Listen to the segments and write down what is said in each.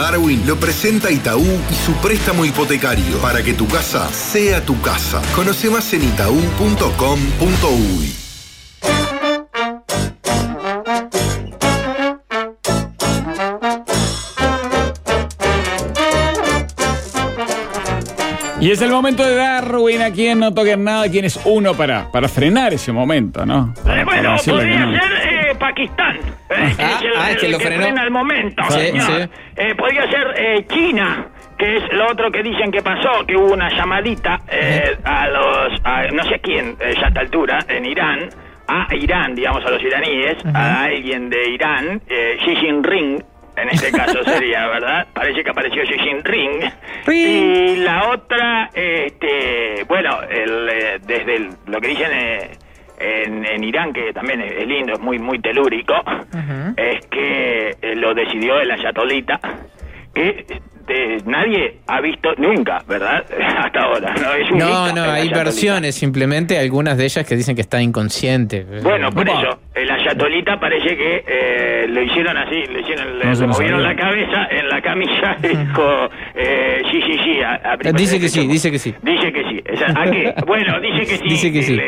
Darwin lo presenta Itaú y su préstamo hipotecario para que tu casa sea tu casa. Conoce más en itaú.com.uy. Y es el momento de Darwin, a quien no toquen nada, quien es uno para frenar ese momento, ¿no? Bueno, podría ser Pakistán. Es que lo que frenó. frena el momento, Sí, señor. sí. Podría ser China, que es lo otro que dicen que pasó, que hubo una llamadita a no sé quién, ya a esta altura, en Irán, a Irán, digamos, a los iraníes, a alguien de Irán, Xi Jinping. En este caso sería, ¿verdad? Parece que apareció Xi Jinping. Y la otra, bueno, desde lo que dicen en Irán, que también es lindo, es muy, muy telúrico, es que lo decidió el ayatolita, que nadie ha visto nunca, ¿verdad? Hasta ahora. No, hay versiones simplemente, algunas de ellas que dicen que está inconsciente. Bueno, por eso, el ayatolita parece que lo hicieron así, le movieron la cabeza en la camilla y dijo, sí. Dice que sí. Dice que sí. ¿A qué? Bueno, dice que sí. Dice que sí.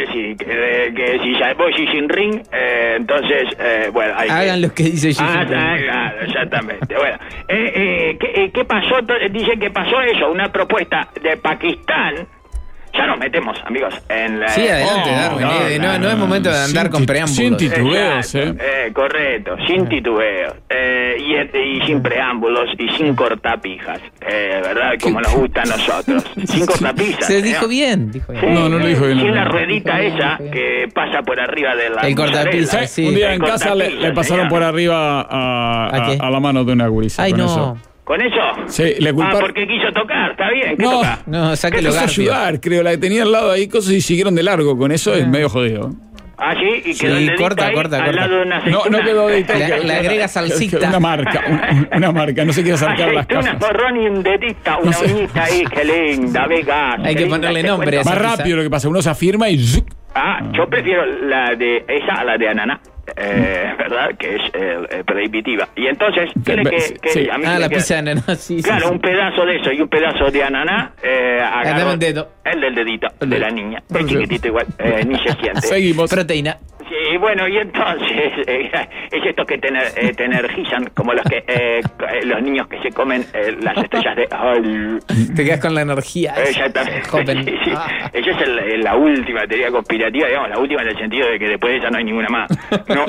Que si ya voy Xi Jinping, entonces, bueno, hagan lo que dice Xi Jinping. Claro, exactamente. Bueno, ¿qué pasó? Dicen que pasó eso, una propuesta de Pakistán. Ya nos metemos, amigos, en la... Sí, adelante, Darwin. No es momento de andar con preámbulos. Sin titubeos, correcto, sin titubeos. Y sin preámbulos y sin cortapijas, ¿verdad? Como nos gusta a nosotros. Sin cortapisas. Se dijo bien. Sí, no lo dijo bien. Sin la ruedita esa que pasa por arriba de la... El cortapisa, sí. Un día en casa le pasaron por arriba a la mano de una gurisa. Ay, con no. eso. ¿Con eso? Sí, le culparon. Porque quiso tocar, está bien. ¿Qué toca? No, sáquelo Quiso garfio. ayudar, creo. La que tenía al lado ahí cosas y siguieron de largo. Con eso es medio jodido. Ah, sí, y quedó el dedito corta. al lado de una aceituna. No quedó dedito. Le agrega salsita. Una marca. No se quiere acercar las Aceituna, cosas. porrón y un dedito, una uñita ahí, qué linda, venga. Hay que ponerle nombre a esa Más pizza. rápido lo que pasa. Uno se afirma y... Yo prefiero la de esa a la de ananá. ¿Verdad? Que es prohibitiva. Y entonces, tiene que a mí la pizza de ananá, sí. Claro, un pedazo de eso y un pedazo de ananá. Dame un dedo. El del dedito de la niña. Es chiquitito igual, ni se siente. Seguimos. Proteína. Sí, bueno, y entonces es esto que te energizan, como los niños que se comen las estrellas de... Te quedas con la energía. Exactamente. Joven. Sí. Esa es la última teoría conspirativa, digamos, la última en el sentido de que después de esa no hay ninguna más. No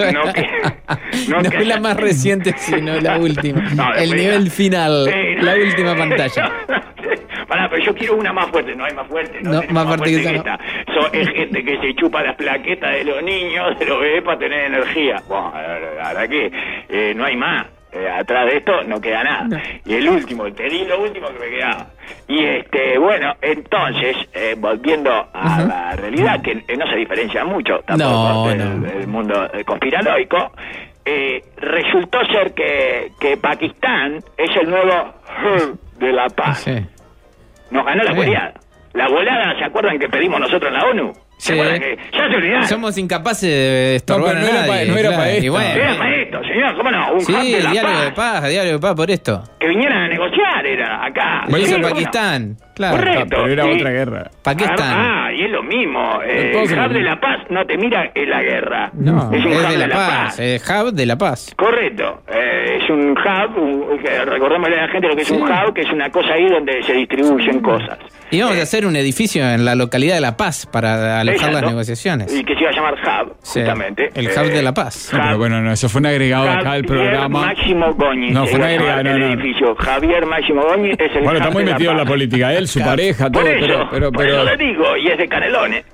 es la más reciente, sino la última. El nivel final, la última pantalla. Pará, pero yo quiero una más fuerte. No hay más fuerte. No, más fuerte que esta. Es gente que se chupa las plaquetas de los niños, de los bebés para tener energía. Bueno, la verdad que no hay más. Atrás de esto no queda nada. No. Y el último, te di lo último que me quedaba. Y bueno, entonces, volviendo a la realidad, que no se diferencia mucho tampoco del mundo conspiranoico, resultó ser que Pakistán es el nuevo hub de la paz. Sí. Nos ganó la goleada. La volada, ¿se acuerdan que pedimos nosotros en la ONU? Sí. Ya se olvidaron. Somos incapaces de estorbar a nadie. No era para esto. Era para esto, señor. ¿Cómo no? Un hub de la diálogo de paz por esto. Que vinieran a negociar, era acá. Bueno, eso es Pakistán. Claro. Correcto. Pero era otra guerra. Pakistán. Y es lo mismo. El hub de la paz no te mira en la guerra. No, es un es hub de la paz. Hub de la paz. Correcto. Es un hub, recordémosle a la gente lo que es un hub, que es una cosa ahí donde se distribuyen cosas. Y vamos a hacer un edificio en la localidad de La Paz para alojar las negociaciones. Y que se iba a llamar hub, justamente. El hub de La Paz. Pero bueno, eso fue un agregado acá al programa. Máximo Goñi. No, fue un agregado. El edificio Javier Máximo Goñi es el Bueno, está muy metido en la política, él, su pareja, todo. Por eso, pero por eso le digo, y es de Canelones.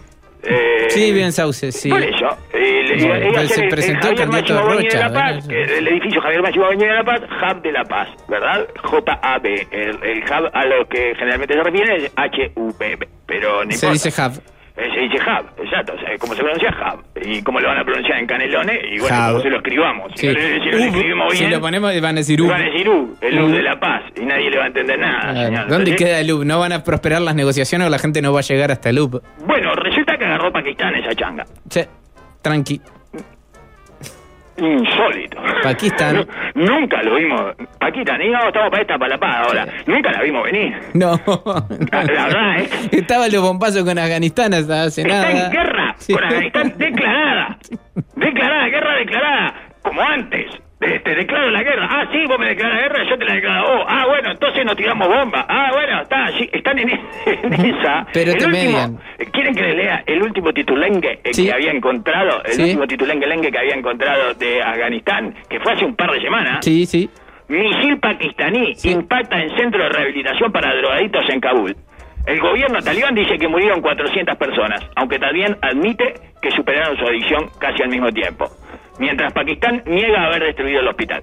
Sí, bien Sauce, sí. Por eso. Se presentó el candidato Rocha. El edificio Javier Máximo Goñi de La Paz, hub de La Paz, ¿verdad? J-A-B. El hub a lo que generalmente se refiere es H-U-B. Pero no se dice hub. Se dice hub, exacto, o sea, como se pronuncia hub. ¿Y cómo lo van a pronunciar en Canelones? Y bueno, como se lo escribamos. Sí. Si lo escribimos bien, si lo ponemos van a decir van a decir el U de La Paz. Y nadie le va a entender nada, señor. ¿Dónde queda el U? ¿No van a prosperar las negociaciones o la gente no va a llegar hasta el U? Bueno, resulta que agarró Pakistán esa changa. Sí, tranqui. insólito. Pakistán. Nunca lo vimos. Pakistán, y no, estamos para la paz ahora. Sí. Nunca la vimos venir. No. La verdad es. Estaban los bombazos con Afganistán hasta hace nada. Está en guerra con Afganistán declarada. Guerra declarada. Como antes. Te declaro la guerra. Ah, sí, vos me declarás la guerra, yo te la declaro. Ah, bueno, entonces nos tiramos bombas. Ah, bueno, está, sí, están en esa. Pero te median. ¿Quieren que le lea el último titulengue que había encontrado? El último titulengue que había encontrado de Afganistán, que fue hace un par de semanas. Sí. Misil pakistaní impacta en centro de rehabilitación para drogadictos en Kabul. El gobierno talibán dice que murieron 400 personas, aunque también admite que superaron su adicción casi al mismo tiempo. Mientras Pakistán niega haber destruido el hospital.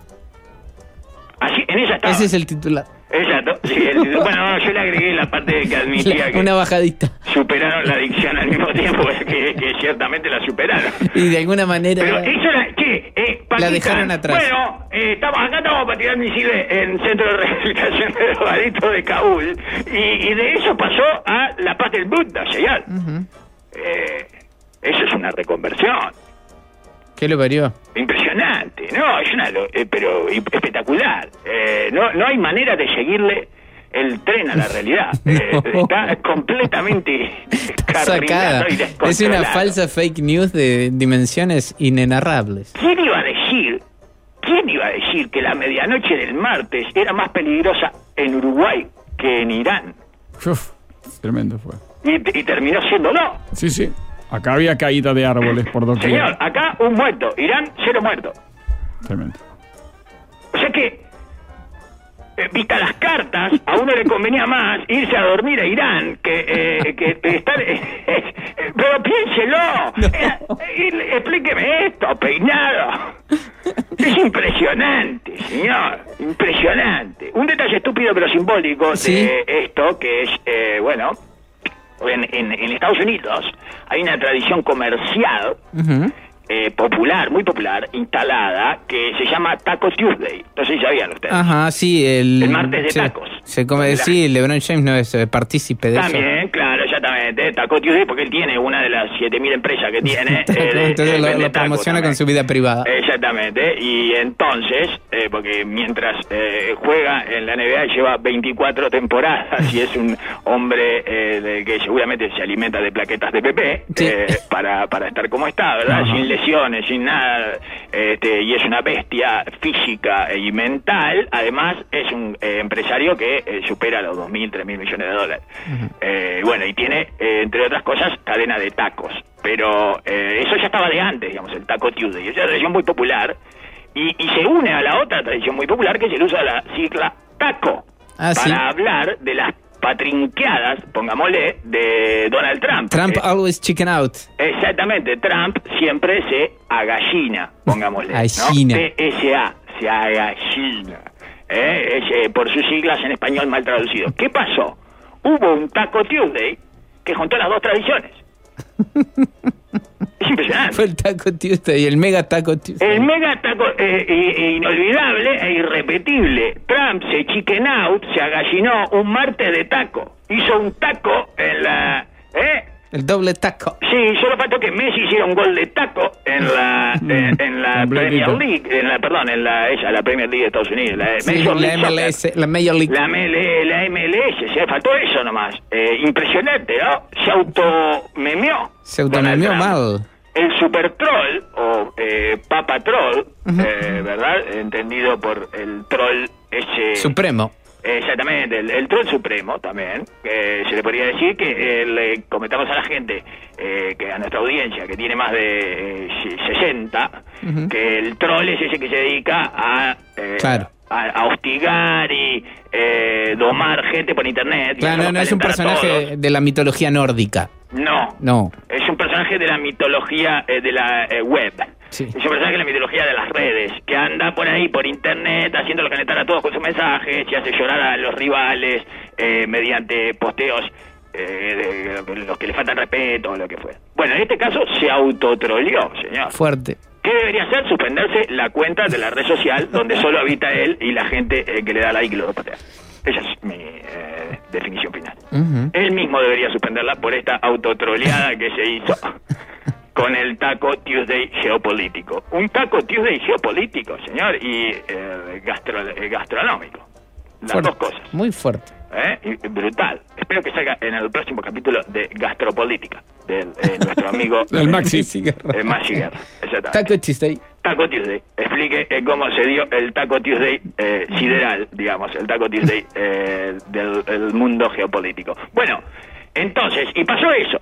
Así, en esa estaba. Ese es el titular. Exacto. Sí, bueno, yo le agregué la parte de que admitía que... Una bajadita. Superaron la adicción al mismo tiempo, que ciertamente la superaron. Y de alguna manera... Pero eso era... Pakistán, la dejaron atrás. Bueno, estamos para tirar misiles en centro de rehabilitación de drogadictos de Kabul. Y de eso pasó a la paz del Buda, Shayal. Eso es una reconversión. ¿Qué lo parió? Impresionante, no, es pero espectacular. No hay manera de seguirle el tren a la realidad. Está completamente sacada. Es una falsa fake news de dimensiones inenarrables. ¿Quién iba a decir que la medianoche del martes era más peligrosa en Uruguay que en Irán? Uf, tremendo fue. Y terminó siéndolo. Sí. Acá había caída de árboles por doquier. Señor, acá un muerto. Irán, 0 muertos. Tremendo. O sea que, vista las cartas, a uno le convenía más irse a dormir a Irán que estar... pero piénselo. Explíqueme esto, peinado. Es impresionante, señor. Impresionante. Un detalle estúpido pero simbólico de esto, que es, en Estados Unidos hay una tradición comercial popular, muy popular, instalada, que se llama Taco Tuesday. No sé si sabían ustedes. Ajá, sí. El martes de tacos. Se come, LeBron James no es partícipe de eso. También, claro, exactamente. Taco Tuesday, porque él tiene una de las 7.000 empresas que tiene. Entonces lo promociona con su vida privada. Exactamente. Y entonces, porque mientras juega en la NBA, lleva 24 temporadas y es un hombre que seguramente se alimenta de plaquetas de PP para estar como está, ¿verdad? Ajá. Sin lesiones, sin nada, y es una bestia física y mental. Además es un empresario que supera los 2.000, 3.000 millones de dólares. Bueno, y tiene, entre otras cosas, cadena de tacos. Pero eso ya estaba de antes, digamos, el Taco Tuesday. Es una tradición muy popular y se une a la otra tradición muy popular, que es el uso de la sigla taco para hablar de las patrinqueadas, pongámosle, de Donald Trump. Trump always chicken out. Exactamente, Trump siempre se agallina, pongámosle, ¿no? TSA, se agallina. Por sus siglas en español mal traducido. ¿Qué pasó? Hubo un Taco Tuesday que juntó las dos tradiciones. Es impresionante. Fue el Taco Tuesday y el Mega Taco Tuesday. El Mega Taco, inolvidable e irrepetible. Trump se chicken out, se agallinó un martes de taco. Hizo un taco en la... El doble taco. Sí, solo faltó que Messi hiciera un gol de taco en la Premier League, en la Premier League de Estados Unidos, la MLS, la Major League. La MLS, se faltó eso nomás. Impresionante, ¿no? Se automemeó. Se automemeó mal. El super troll, o Papa Troll, ¿verdad? Entendido por el troll ese... Supremo. Exactamente, el troll supremo también. Se le podría decir que le comentamos a la gente, que a nuestra audiencia, que tiene más de 60, que el troll es ese que se dedica a hostigar y domar gente por internet. Claro, no es un personaje de la mitología nórdica. No. Es un personaje de la mitología de la web. Sí. Es un personaje de la mitología de las redes, que anda por ahí, por internet, haciéndolo calentar a todos con sus mensajes, y hace llorar a los rivales mediante posteos de los que le faltan respeto o lo que fuera. Bueno, en este caso se autotroleó, señor. Fuerte. ¿Qué debería hacer? Suspenderse la cuenta de la red social donde solo habita él y la gente que le da like y lo patea. Esa es mi definición final. Él mismo debería suspenderla por esta autotroleada que se hizo. con el Taco Tuesday geopolítico. Un Taco Tuesday geopolítico, señor, y gastronómico. Las fuerte, dos cosas. Muy fuerte. Y brutal. Espero que salga en el próximo capítulo de Gastropolítica de nuestro amigo el Maxi Guerra. Taco Tuesday. Taco Tuesday. Explique cómo se dio el Taco Tuesday sideral, digamos, el Taco Tuesday del mundo geopolítico. Bueno, entonces, y pasó eso.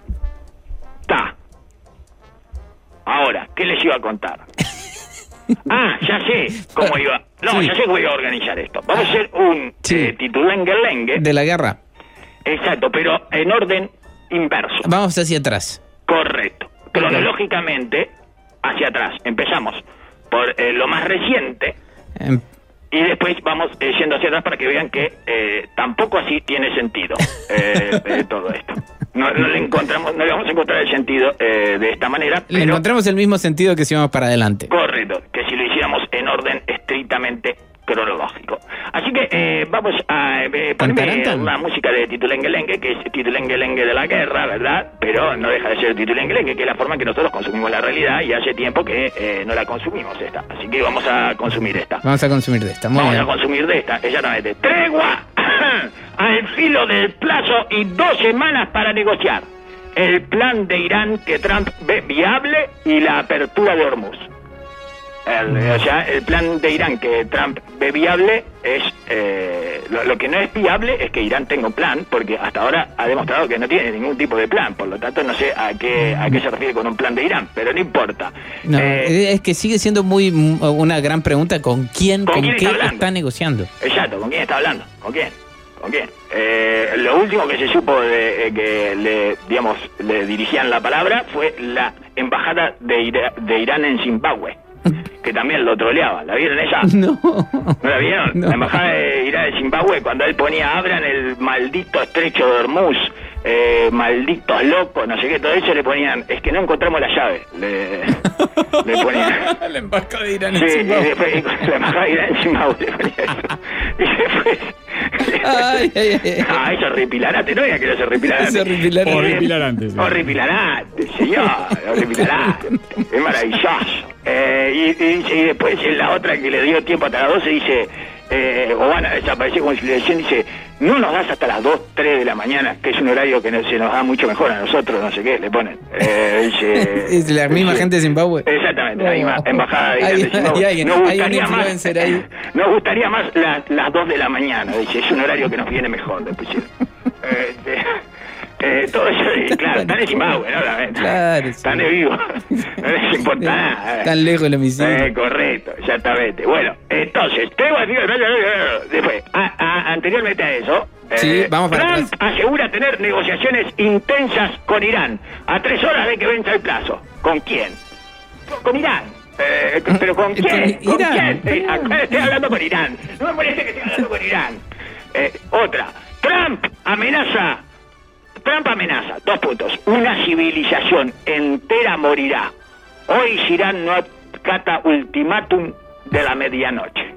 Ahora, ¿qué les iba a contar? Ya sé cómo iba. No, ya sé cómo iba a organizar esto. Vamos a hacer un titulengue-lengue. De la guerra. Exacto, pero en orden inverso. Vamos hacia atrás. Correcto. Cronológicamente, hacia atrás. Empezamos por lo más reciente y después vamos yendo hacia atrás para que vean que tampoco así tiene sentido todo esto. No le vamos a encontrar el sentido de esta manera. Le encontramos el mismo sentido que si vamos para adelante. Correcto, que si lo hiciéramos en orden estrictamente cronológico. Así que vamos a ponerme la música de Titulengue-lengue, que es Titulengue-lengue de la guerra, ¿verdad? Pero no deja de ser Titulengue-lengue, que es la forma en que nosotros consumimos la realidad y hace tiempo que no la consumimos esta. Así que vamos a consumir esta. Vamos a consumir de esta, exactamente. Tregua al filo del plazo y 2 semanas para negociar el plan de Irán que Trump ve viable y la apertura de Hormuz. El plan de Irán que Trump ve viable es... lo que no es viable es que Irán tenga un plan, porque hasta ahora ha demostrado que no tiene ningún tipo de plan. Por lo tanto, no sé a qué se refiere con un plan de Irán, pero no importa. No, es que sigue siendo una gran pregunta con qué está negociando. Exacto, ¿con quién está hablando? ¿Con quién? Lo último que se supo de que le dirigían la palabra fue la embajada de Irán en Zimbabue, que también lo troleaba. ¿La vieron esa? No. ¿No la vieron? No. La embajada de Irán en Zimbabue, cuando él ponía abran el maldito estrecho de Hormuz, malditos locos, no sé qué, todo eso le ponían, es que no encontramos la llave, le ponían. La embajada de Irán en Zimbabue. Y después, la embajada de Irán en Zimbabue le ponía eso. Y después... eso es horripilarante, no era que no es horripilarante. Horripilarante, señor, horripilarante. Es maravilloso. Y después la otra que le dio tiempo hasta las 12 dice, o van a desaparecer como si le decían, dice, no nos das hasta las 2, 3 de la mañana, que es un horario que se nos da mucho mejor a nosotros, no sé qué, le ponen. Es la misma gente de Zimbabue. Exactamente, la misma embajada de Zimbabue. Nos gustaría más las 2 de la mañana, dice, es un horario que nos viene mejor, le pusieron. Todo eso, claro, están en Zimbabue, ¿no? Claro, están de vivo, no les importa nada. Tan lejos el homicidio. Correcto, exactamente. Bueno, entonces, después, anteriormente a eso, vamos para Trump asegura tener negociaciones intensas con Irán a 3 horas de que venza el plazo. ¿Con quién? Con Irán. ¿Pero con quién? ¿Con Irán? Estoy hablando con Irán. No me moleste que estoy hablando con Irán. Otra. Trump amenaza, 2 puntos. Una civilización entera morirá. Hoy si Irán no acata ultimátum de la medianoche.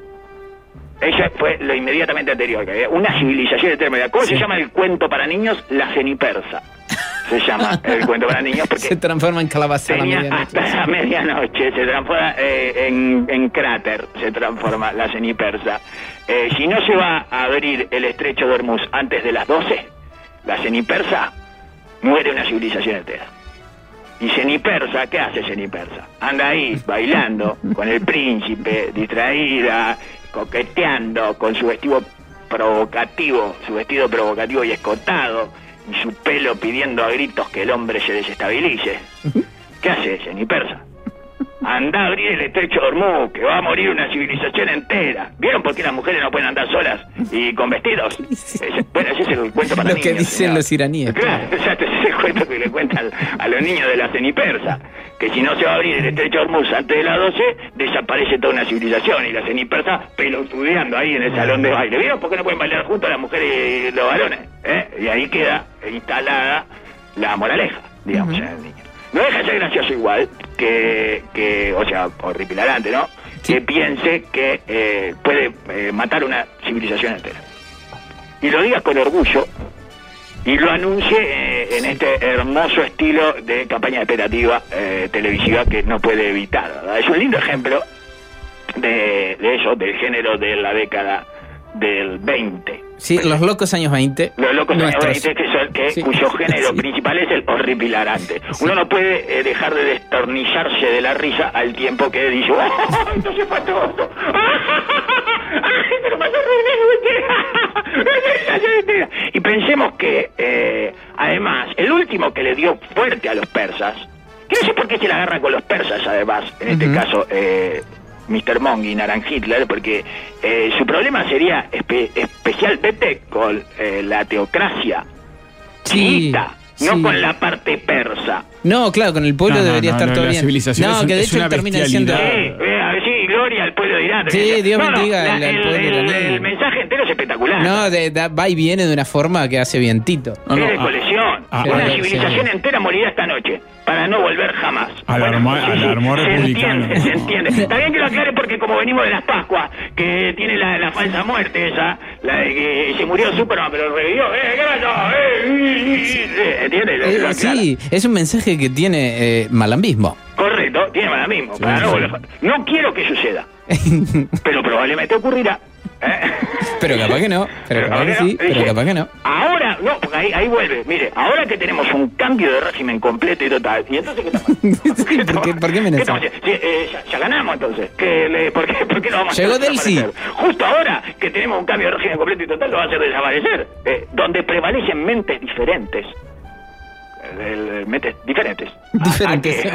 Eso fue lo inmediatamente anterior. Una civilización entera morirá. ¿Cómo se llama el cuento para niños? La cenipersa. Se llama el cuento para niños porque se transforma en calabaza a la medianoche. Hasta la medianoche se transforma en cráter, se transforma la cenipersa. Si no se va a abrir el estrecho de Hormuz antes de las 12, la cenipersa, muere una civilización entera. Y Cenipersa, ¿qué hace Cenipersa? Anda ahí bailando con el príncipe, distraída, coqueteando con su vestido provocativo y escotado, y su pelo pidiendo a gritos que el hombre se desestabilice. ¿Qué hace Cenipersa? Anda a abrir el estrecho de Hormuz, que va a morir una civilización entera. ¿Vieron por qué las mujeres no pueden andar solas y con vestidos? Bueno, ese es el cuento para niños. Lo que dicen los iraníes. Claro, exacto, ese es el cuento que le cuentan a los niños de la Cenipersa. Que si no se va a abrir el estrecho de Hormuz antes de las 12, desaparece toda una civilización. Y la Cenipersa pelotudeando ahí en el salón de baile. ¿Vieron por qué no pueden bailar juntos las mujeres y los varones? Y ahí queda instalada la moraleja, digamos, en el niño. No deja de ser gracioso igual o sea, horripilante, ¿no? Sí. Que piense que puede matar una civilización entera. Y lo diga con orgullo y lo anuncie en este hermoso estilo de campaña expectativa televisiva que no puede evitar, ¿verdad? Es un lindo ejemplo de eso, del género de la década del 20. Sí, los locos años 20. Los locos años 20, sí. cuyo género principal es el horripilarante. Sí. Uno no puede dejar de destornillarse de la risa al tiempo que dice, ¡oh, entonces fue todo! ¡Ay, pero pasó horrible! Y pensemos que, además, el último que le dio fuerte a los persas, que no sé por qué se la agarra con los persas, además, en este caso, Mr. Mongi, Naran Hitler, porque su problema sería especialmente con la teocracia chiita, no con la parte persa. No, claro, con el pueblo debería estar todo bien. No, que de hecho termina diciendo... Sí, gloria al pueblo de Irán. Sí, Dios bendiga al pueblo iraní. El mensaje entero es espectacular. No, va y viene de una forma que hace vientito. Es de colección. Una civilización entera morirá esta noche, para no volver jamás. Alarmó republicano. Se entiende. Está bien que lo aclare porque como venimos de las Pascuas, que tiene la falsa muerte esa, la de que se murió Superman, pero revivió. ¿Qué pasó? ¿Entiendes? Sí, es un mensaje que tiene malambismo. Correcto, tiene malambismo. Sí, no quiero que suceda, pero probablemente ocurrirá. Pero capaz que no, pero capaz que sí, pero capaz que no. Ahora, no, porque ahí vuelve. Mire, ahora que tenemos un cambio de régimen completo y total, ¿y entonces qué estamos? ¿Por qué me ya ganamos entonces. ¿Por qué lo vamos a hacer? Llegó Delcy. Justo ahora que tenemos un cambio de régimen completo y total, lo va a hacer desaparecer. Donde prevalecen mentes diferentes. Mentes diferentes. Diferentes.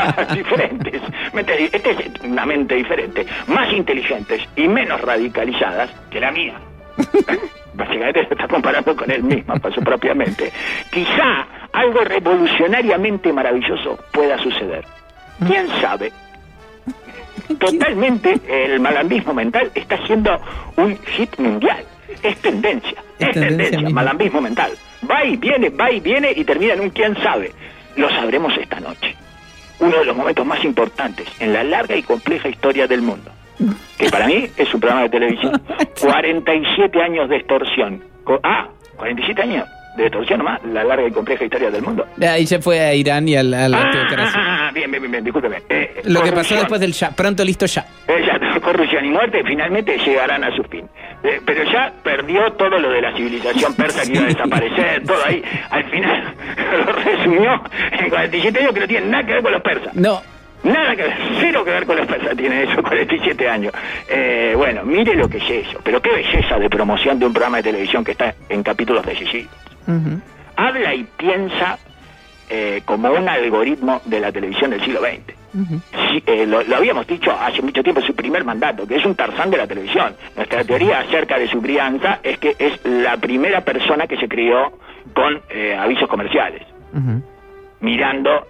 Esta es una mente diferente, más inteligentes y menos radicalizadas que la mía. Básicamente se está comparando con él misma, para su propia mente. Quizá algo revolucionariamente maravilloso pueda suceder. ¿Quién sabe? Totalmente el malambismo mental está siendo un hit mundial. Es tendencia, malambismo mental. Va y viene y termina en un quién sabe. Lo sabremos esta noche. Uno de los momentos más importantes en la larga y compleja historia del mundo. Que para mí es un programa de televisión. 47 años de extorsión. 47 años de extorsión nomás, la larga y compleja historia del mundo. Ahí se fue a Irán y a la teocracia. Bien, discúlpeme. Lo que pasó después del ya, pronto, listo, ya. Corrupción y muerte finalmente llegarán a su fin. Pero ya perdió todo lo de la civilización persa que iba a desaparecer, todo ahí. Al final lo resumió en 47 años que no tiene nada que ver con los persas. No. Nada que ver, cero que ver con los persas tiene eso, 47 años. Bueno, mire lo que es eso. Pero qué belleza de promoción de un programa de televisión que está en capítulos decisivos. Habla y piensa como un algoritmo de la televisión del siglo XX. Sí, lo habíamos dicho hace mucho tiempo en su primer mandato, que es un Tarzán de la televisión. Nuestra teoría acerca de su crianza es que es la primera persona que se crió con avisos comerciales. Mirando,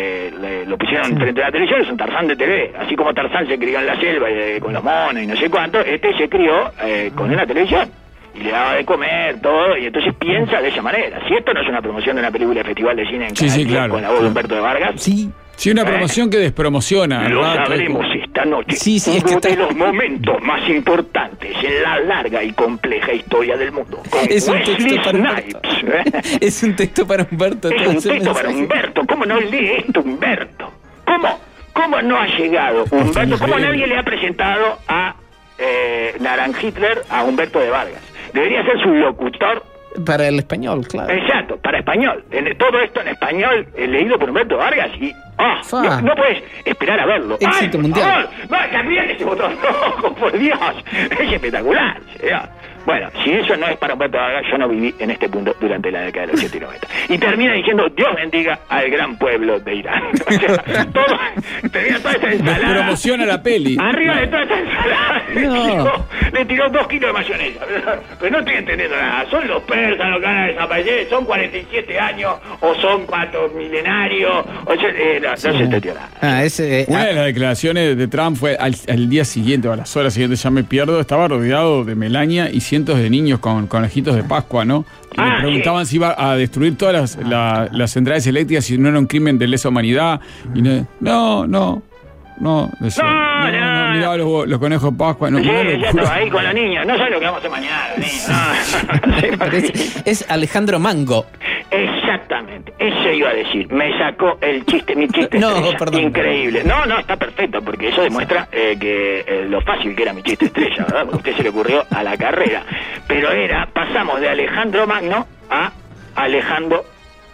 lo pusieron frente a la televisión, es un Tarzán de TV. Así como Tarzán se crió en la selva con los monos y no sé cuánto, este se crió con una televisión. Y le daba de comer, todo, y entonces piensa de esa manera. Si esto no es una promoción de una película de festival de cine en Canal, claro, con la voz de Humberto de Vargas. Sí, una promoción que despromociona. Lo sabremos esta noche. Uno de los momentos más importantes en la larga y compleja historia del mundo. Es un texto para Humberto. Es un texto para Humberto. Es un texto para Humberto. ¿Cómo no lee esto Humberto? ¿Cómo no ha llegado Humberto? ¿Cómo nadie le ha presentado a Naran Hitler a Humberto de Vargas? Debería ser su locutor. Para el español, claro. Exacto, para español. Todo esto en español, leído por Humberto Vargas y... no puedes esperar a verlo. Éxito mundial. También ese botón rojo, por Dios. Es espectacular. Bueno, si eso no es para Humberto Vargas, yo no viví en este punto durante la década del 80 y 90. Y termina diciendo, Dios bendiga al gran pueblo de Irán. O sea, termina toda esa ensalada. Promociona la peli. Arriba de toda esa ensalada le tiró 2 kilos de mayonesa. Pero no estoy entendiendo nada. Son los persas los que van a desaparecer, son 47 años, o son 4 millenarios, o no se entendió nada. Una de las declaraciones de Trump fue al día siguiente, o a las horas siguientes, ya me pierdo, estaba rodeado de Melania y cientos de niños con conejitos de Pascua, ¿no? Y le preguntaban si iba a destruir todas las centrales eléctricas si no era un crimen de lesa humanidad. Y no, miraba los conejos de Pascua. No, ya estaba ahí con los niños. No sé lo que vamos a hacer mañana, niños. Es Alejandro Mango. Exactamente, eso iba a decir. Me sacó mi chiste estrella. Perdón, increíble. No, está perfecto, porque eso demuestra que lo fácil que era mi chiste estrella, ¿verdad? Porque a usted se le ocurrió a la carrera. Pero pasamos de Alejandro Magno a Alejandro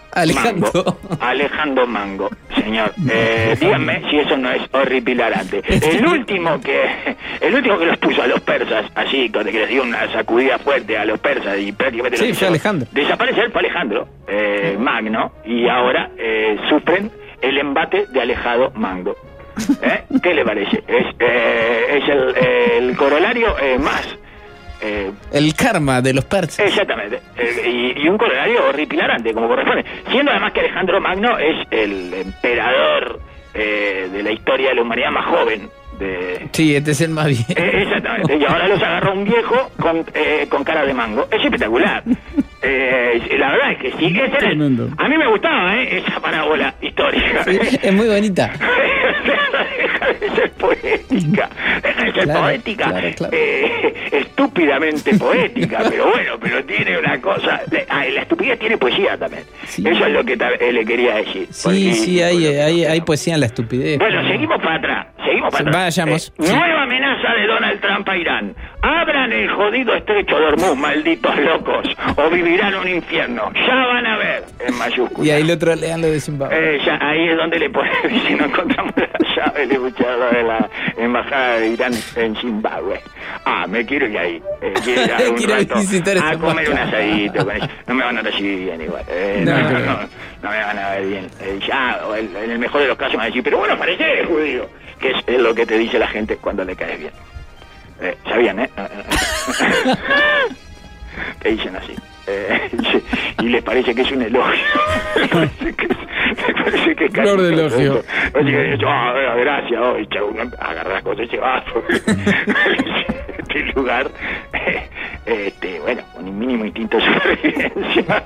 Mango, señor. Díganme si eso no es horripilante. El último que los puso a los persas, así, que les dio una sacudida fuerte a los persas y prácticamente sí, fue Alejandro. Desaparecer, fue Alejandro Magno, y ahora sufren el embate de Alejado Mango. ¿Qué le parece? Es el corolario más... el karma de los persas. Exactamente. Y un corolario horripilante, como corresponde. Siendo además que Alejandro Magno es el emperador de la historia de la humanidad más joven. Sí, este es el más bien. Exactamente. Y ahora los agarró un viejo con cara de mango. Es espectacular. La verdad es que sí. A mí me gustaba esa parábola histórica. Sí, es muy bonita. Deja de ser poética. Deja de ser poética. Claro. Estúpidamente poética. Pero tiene una cosa. La estupidez tiene poesía también. Sí. Eso es lo que le quería decir. Sí, hay poesía en la estupidez. Bueno, seguimos para atrás. Vayamos. Nueva amenaza de Donald Trump a Irán. Abran el jodido estrecho de Hormuz, malditos locos, o vivirán un infierno. Ya van a ver, en mayúsculas. Y ahí el otro lean lo de Zimbabue. Ahí es donde le ponen, si no encontramos la llave, le escucharon de la embajada de Irán en Zimbabue. Me quiero ir ahí. Quiero ir a un rato a comer un asadito con ellos. No me van a recibir bien igual. No me van a ver bien. En el mejor de los casos me van a decir, pero bueno, parece judío. Que es lo que te dice la gente cuando le caes bien. ¿Sabían, Te dicen así. Y les parece que es un elogio. Me parece que es flor de elogio. Gracias, agarrar las cosas y se va. Este lugar, un mínimo instinto de supervivencia.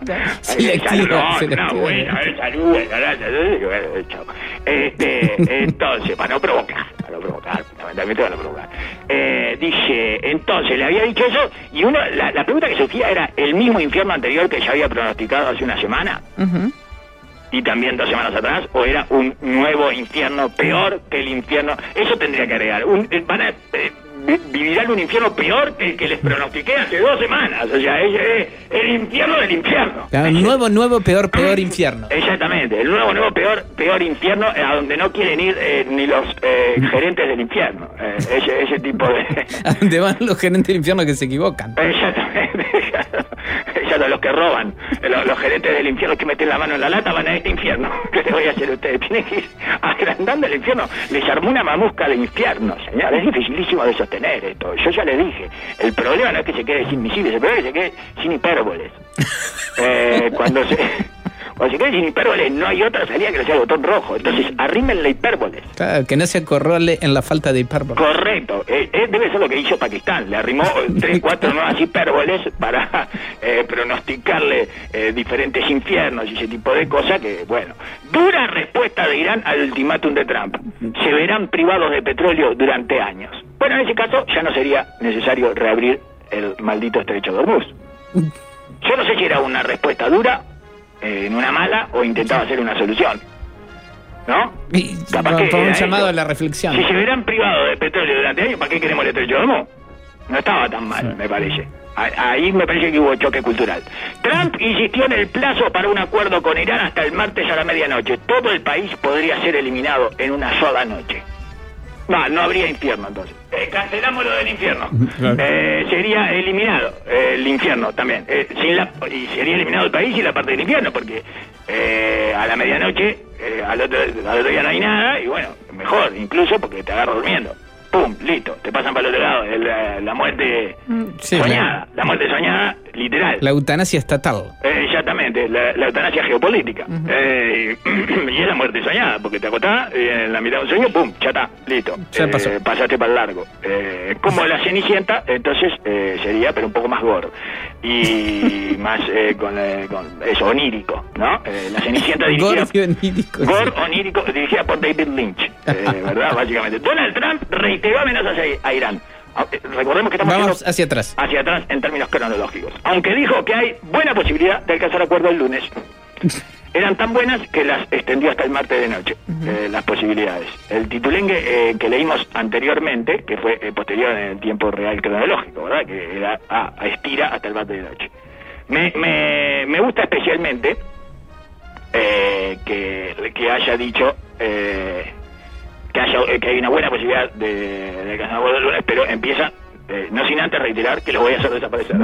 Entonces, para no provocar, fundamentalmente para no provocar. Dice, entonces, le había dicho eso, y la pregunta que surgía era, ¿el mismo infierno anterior que ya había pronosticado hace una semana? Uh-huh. Y también 2 semanas atrás, o era un nuevo infierno peor que el infierno. Eso tendría que agregar. Vivirán un infierno peor que el que les pronostiqué hace 2 semanas. O sea, es el infierno del infierno. El nuevo, peor infierno. Exactamente, el nuevo, peor infierno, a donde no quieren ir ni los gerentes del infierno. Ese tipo de... A donde van los gerentes del infierno que se equivocan. Exactamente. Los que roban, los gerentes del infierno que meten la mano en la lata van a este infierno. ¿Qué les voy a hacer a ustedes? Tienen que ir agrandando el infierno. Les armó una mamusca de infierno, señor. Es dificilísimo de sostener esto. Yo ya les dije, el problema no es que se quede sin misiles, el problema es que se quede sin hipérboles. Cuando se quede sin hipérboles no hay otra salida que no sea el botón rojo. Entonces arrímenle hipérboles. Claro, que no se acorrale en la falta de hipérboles. Correcto. Debe ser lo que hizo Pakistán. Le arrimó 3, 4 nuevas hipérboles para pronosticarle diferentes infiernos y ese tipo de cosas que, bueno. Dura respuesta de Irán al ultimátum de Trump. Se verán privados de petróleo durante años. Bueno, en ese caso ya no sería necesario reabrir el maldito estrecho de Hormuz. Yo no sé si era una respuesta dura, en una mala, o intentaba hacer una solución, ¿no? Capaz que un llamado a la reflexión. Si se verán privados de petróleo durante años, ¿para qué queremos el estrecho de Hormuz? No estaba tan mal, sí. Me parece. Ahí me parece que hubo choque cultural. Trump insistió en el plazo para un acuerdo con Irán hasta el martes a la medianoche. Todo el país podría ser eliminado en una sola noche. No habría infierno entonces. Cancelamos lo del infierno. Claro. Sería eliminado el infierno también. Y sería eliminado el país y la parte del infierno, porque a la medianoche, al otro día no hay nada, y bueno, mejor incluso porque te agarro durmiendo. ¡Pum! Listo. Te pasan para el otro lado. La muerte soñada. La muerte soñada, literal. La eutanasia estatal. Exactamente. La eutanasia geopolítica. Uh-huh. Y es la muerte soñada, porque te acostás en la mitad de un sueño, ¡pum! Ya está. Listo. Ya pasó. Pasaste para el largo. Como la Cenicienta, entonces sería, pero un poco más gore. Y más con eso, onírico, ¿no? La Cenicienta dirigida... Gore onírico, dirigida por David Lynch. ¿Verdad? Básicamente. Donald Trump reiteró amenazas a Irán. Recordemos que vamos hacia atrás en términos cronológicos, aunque dijo que hay buena posibilidad de alcanzar acuerdo el lunes. Eran tan buenas que las extendió hasta el martes de noche, las posibilidades. El titulengue que leímos anteriormente, que fue posterior en el tiempo real cronológico, ¿verdad? Que era expira hasta el martes de noche. Me gusta especialmente que haya dicho que hay una buena posibilidad de alcanzar el lunes, pero empieza, no sin antes reiterar que los voy a hacer desaparecer.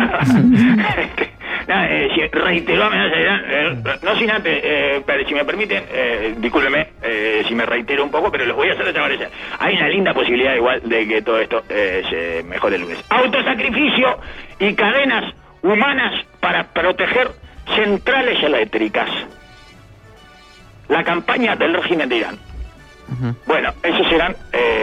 Reiteró amenaza, no sin antes, pero si me permiten, discúlpeme si me reitero un poco, pero los voy a hacer desaparecer. Hay una linda posibilidad igual de que todo esto se mejore el lunes. Autosacrificio y cadenas humanas para proteger centrales eléctricas. La campaña del régimen de Irán. Bueno, esos eran...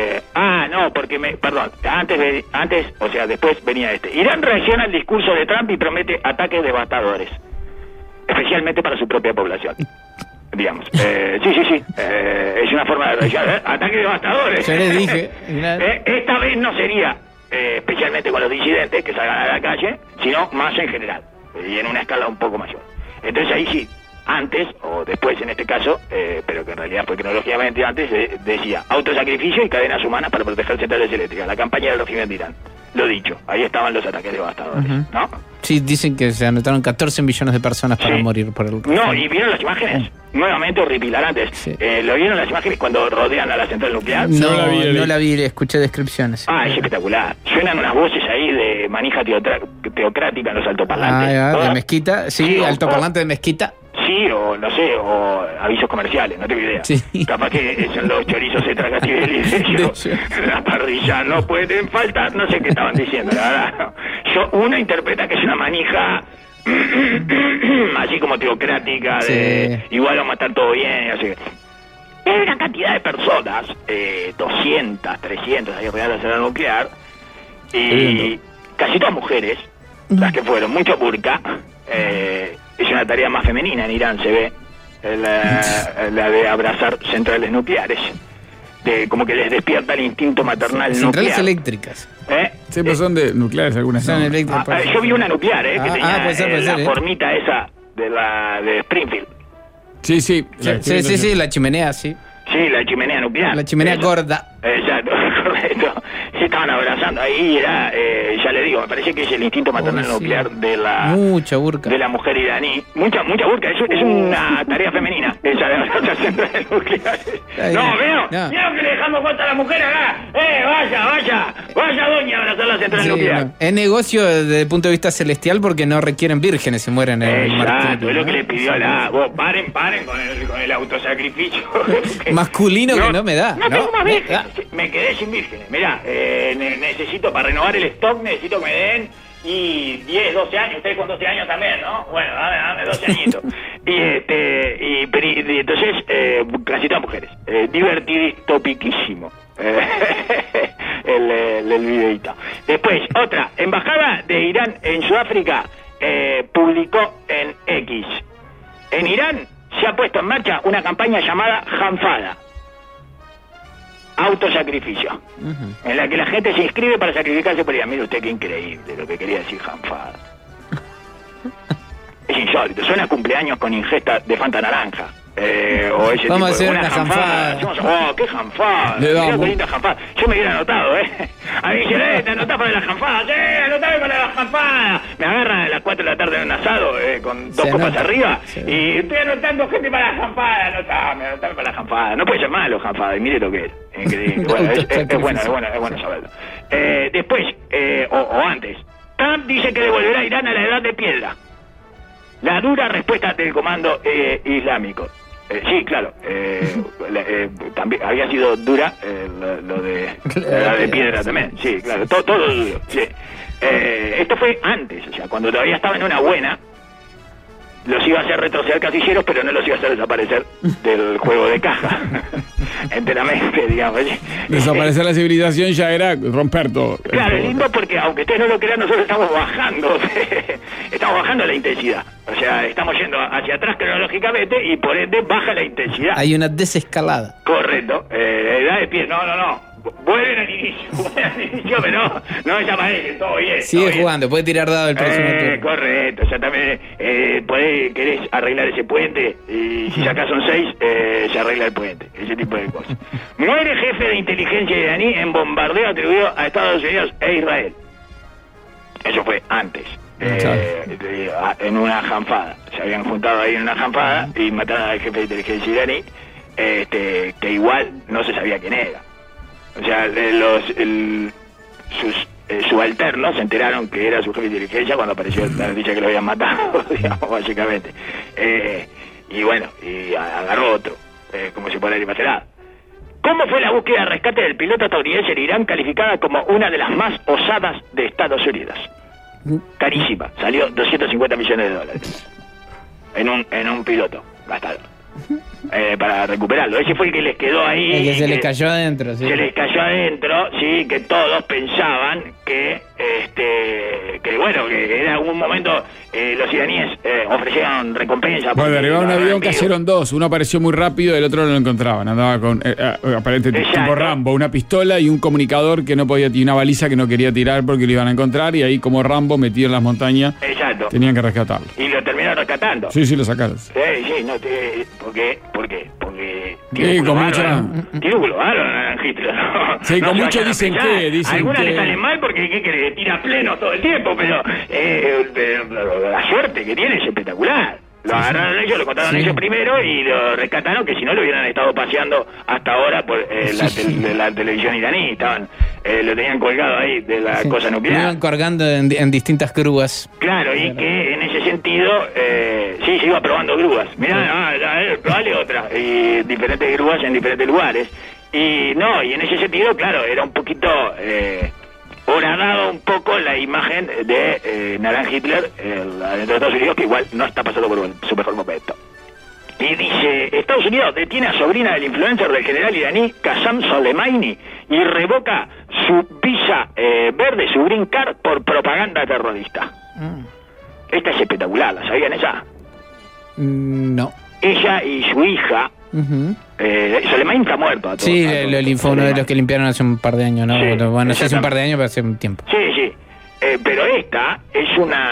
después venía Irán reacciona al discurso de Trump y promete ataques devastadores, especialmente para su propia población. Digamos. Sí. Es una forma de reaccionar. Ataques devastadores. Yo les dije. Esta vez no sería especialmente con los disidentes que salgan a la calle, sino más en general. Y en una escala un poco mayor. Entonces ahí sí, antes o después en este caso, pero que en realidad fue cronológicamente antes, decía autosacrificio y cadenas humanas para proteger centrales eléctricas, la campaña del régimen de Irán. Lo dicho, ahí estaban los ataques devastadores, ¿no? Sí, dicen que se anotaron 14 millones de personas para morir por el... No, y vieron las imágenes, nuevamente horripilantes. Sí. ¿Lo vieron las imágenes cuando rodean a la central nuclear? No la vi, escuché descripciones. Es espectacular. Suenan unas voces ahí de manija teocrática en los altoparlantes. De mezquita, sí, altoparlante de mezquita. Sí, o no sé, o avisos comerciales, no tengo idea. Sí. Capaz que son los chorizos Tracativelli de la parrilla, no pueden faltar, no sé qué estaban diciendo, la verdad. Uno interpreta que es una manija así como teocrática, de igual vamos a estar todo bien, así. Es una cantidad de personas, 200, 300 ahí rodeadas de la central nuclear, y casi todas mujeres, las que fueron, mucho burka, es una tarea más femenina en Irán, se ve, la de abrazar centrales nucleares, como que les despierta el instinto maternal centrales nuclear. Eléctricas. Sí, pues son de nucleares algunas. Son eléctricas. Yo vi una nuclear, que tenía puede ser, la formita esa de Springfield. Sí, la chimenea, sí. Sí, la chimenea nuclear. La chimenea gorda. Exacto, correcto. Se estaban abrazando ahí, era, ya le digo, me parece que es el instinto maternal nuclear de la... Mucha burka. De la mujer iraní. Mucha burka, es una tarea femenina, esa de abrazar centrales nucleares. Veo que le dejamos contra a la mujer acá. Vaya doña a abrazar la central nuclear. No. Es negocio desde el punto de vista celestial porque no requieren vírgenes si mueren en el martirio. Exacto, es lo que le pidió vos, paren con el autosacrificio. Masculino que no me da. No tengo más vírgenes. Me quedé sin vírgenes. Mirá, necesito para renovar el stock, necesito que me den y 10, 12 años, ustedes con 12 años también, ¿no? Bueno, dame 12 añitos. y entonces, casi todas mujeres. Divertidistopiquísimo. el videito. Después, otra, embajada de Irán en Sudáfrica publicó en X. En Irán se ha puesto en marcha una campaña llamada Janfada. Autosacrificio, en la que la gente se inscribe para sacrificarse por ella. Mire usted qué increíble lo que quería decir Janfada. Es insólito, suena a cumpleaños con ingesta de Fanta naranja. O ese vamos tipo a hacer de una janfada. ¡Qué janfada! Mirá qué linda janfada. Yo me hubiera anotado, A mí dice, ¿te anotás para la janfada? ¡Sí, anotame para la janfada! Me agarran a las 4 de la tarde en un asado, con 2 copas arriba, y estoy anotando gente para la janfada. Anotame para la janfada. No puede ser malo janfada, y mire lo que es. Increíble. Bueno, es bueno saberlo. Después, o antes, Trump dice que devolverá a Irán a la edad de piedra. La dura respuesta del comando islámico. Sí, claro. También había sido dura lo de la de piedra también. Sí, claro. Todo duro. Sí. Esto fue antes, o sea, cuando todavía estaba en una buena, los iba a hacer retroceder casilleros, pero no los iba a hacer desaparecer del juego de caja. Enteramente, digamos. Desaparecer la civilización ya era romper todo. Claro, es lindo porque, aunque ustedes no lo crean, nosotros estamos bajando la intensidad. O sea, estamos yendo hacia atrás cronológicamente y por ende baja la intensidad. Hay una desescalada. Correcto. Edad de pie, no. Vuelven al inicio, pero no desaparece, todo bien. Sigue jugando, puede tirar dado el próximo turno. Correcto, o sea, también querés arreglar ese puente y si sacás un 6, se arregla el puente, ese tipo de cosas. Muere jefe de inteligencia iraní en bombardeo atribuido a Estados Unidos e Israel. Eso fue antes, en una janfada. Se habían juntado ahí en una janfada y mataron al jefe de inteligencia iraní, que igual no se sabía quién era. O sea, sus subalternos se enteraron que era su jefe de inteligencia cuando apareció la noticia que lo habían matado, digamos, básicamente. Y bueno, y agarró otro, como si fuera el pasará. ¿Cómo fue la búsqueda de rescate del piloto estadounidense en Irán, calificada como una de las más osadas de Estados Unidos? Carísima, salió $250 millones en un piloto gastado. Para recuperarlo. Ese fue el que les quedó ahí. El que se les cayó adentro, sí. Se les cayó adentro, sí, que todos pensaban que bueno, que en algún momento los iraníes ofrecieron recompensa. Bueno, derribaron un avión, cayeron dos. Uno apareció muy rápido y el otro no lo encontraban. Andaba con, aparentemente, tipo Rambo, una pistola y un comunicador que no podía, y una baliza que no quería tirar porque lo iban a encontrar. Y ahí, como Rambo, metido en las montañas, tenían que rescatarlo. Y lo terminaron rescatando. Sí, lo sacaron. Sí, no, ¿por qué? Porque tiene un culo bárbaro Hitler, ¿no? Sí, con muchos dicen que... Algunas le salen mal porque ¿qué tira pleno todo el tiempo, pero la suerte que tiene es espectacular. Lo agarraron ellos, lo contaron ellos primero y lo rescataron, que si no lo hubieran estado paseando hasta ahora por la televisión iraní. Lo tenían colgado ahí de la cosa nuclear. Lo iban colgando en distintas grúas. Claro, y que en ese sentido, se iba probando grúas. Mirá, probale otra. Y diferentes grúas en diferentes lugares. Y en ese sentido, claro, era un poquito... horadado un poco la imagen de Naran Hitler dentro de Estados Unidos, que igual no está pasando por su mejor momento. Y dice, Estados Unidos detiene a sobrina del influencer del general iraní Qasem Soleimani y revoca su visa verde, su green card, por propaganda terrorista. Esta es espectacular, ¿la sabían esa? No. Ella y su hija... Soleimani está muerto. Sí, fue uno de los que limpiaron hace un par de años, ¿no? Sí, bueno, no sé si hace un par de años, pero hace un tiempo. Sí. Pero esta es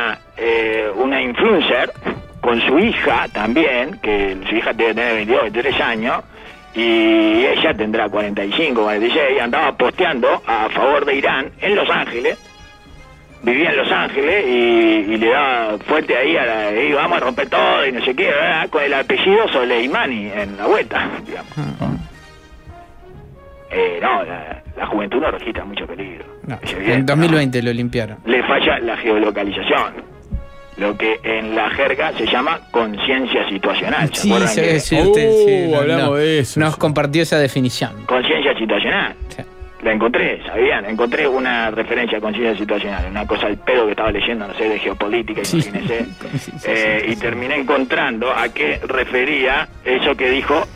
una influencer con su hija también, que su hija debe tener 22, 23 años, y ella tendrá 45, 46, andaba posteando a favor de Irán en Los Ángeles. Vivía en Los Ángeles y le daba fuerte ahí y vamos a romper todo y no sé qué, ¿verdad? Con el apellido Soleimani en la vuelta, digamos. La juventud no registra mucho peligro. No, en 2020 lo limpiaron. Le falla la geolocalización, lo que en la jerga se llama conciencia situacional. Sí, hablamos de eso. Nos compartió esa definición. Conciencia situacional. Sí. La encontré, ¿sabían? Encontré una referencia a conciencia situacional, una cosa al pedo que estaba leyendo, no sé, de geopolítica, imagínense. Y terminé encontrando a qué refería eso que dijo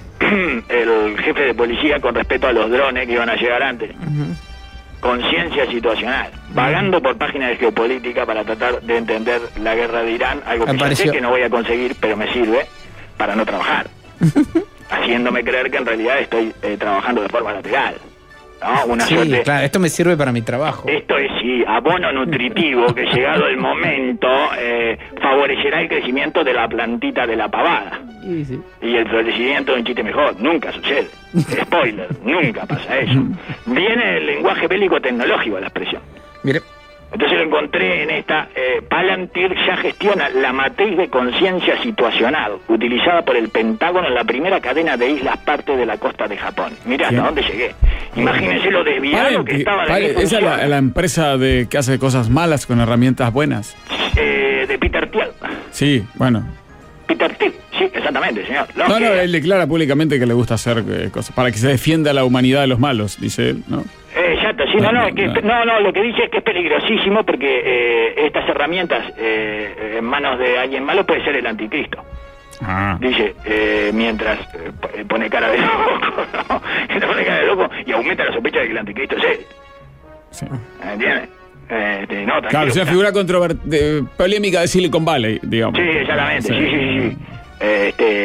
el jefe de policía con respecto a los drones que iban a llegar antes. Conciencia situacional. Vagando por páginas de geopolítica para tratar de entender la guerra de Irán, algo que yo sé que no voy a conseguir, pero me sirve para no trabajar. Haciéndome creer que en realidad estoy trabajando de forma lateral. ¿No? Suerte. Claro, esto me sirve para mi trabajo. Esto es abono nutritivo que llegado el momento favorecerá el crecimiento de la plantita de la pavada y el florecimiento de un chiste mejor. Nunca sucede. Spoiler, nunca pasa eso. Viene el lenguaje bélico tecnológico a la expresión. Mire. Entonces lo encontré en esta. Palantir ya gestiona la matriz de conciencia situacional utilizada por el Pentágono en la primera cadena de islas parte de la costa de Japón. Mirá hasta dónde llegué. Imagínense lo desviado que estaba ¿Esa es la empresa que hace cosas malas con herramientas buenas? De Peter Thiel. Sí, bueno. Peter Thiel, sí, exactamente, señor. Él declara públicamente que le gusta hacer cosas para que se defienda la humanidad de los malos, dice él, ¿no? Exacto, sí, lo que dice es que es peligrosísimo porque estas herramientas en manos de alguien malo puede ser el anticristo. Dice, mientras pone cara de loco, ¿no? Pone cara de loco y aumenta la sospecha de que el anticristo es él. Sí. ¿Entiendes? Claro, es una figura polémica de Silicon Valley, digamos. Sí, exactamente,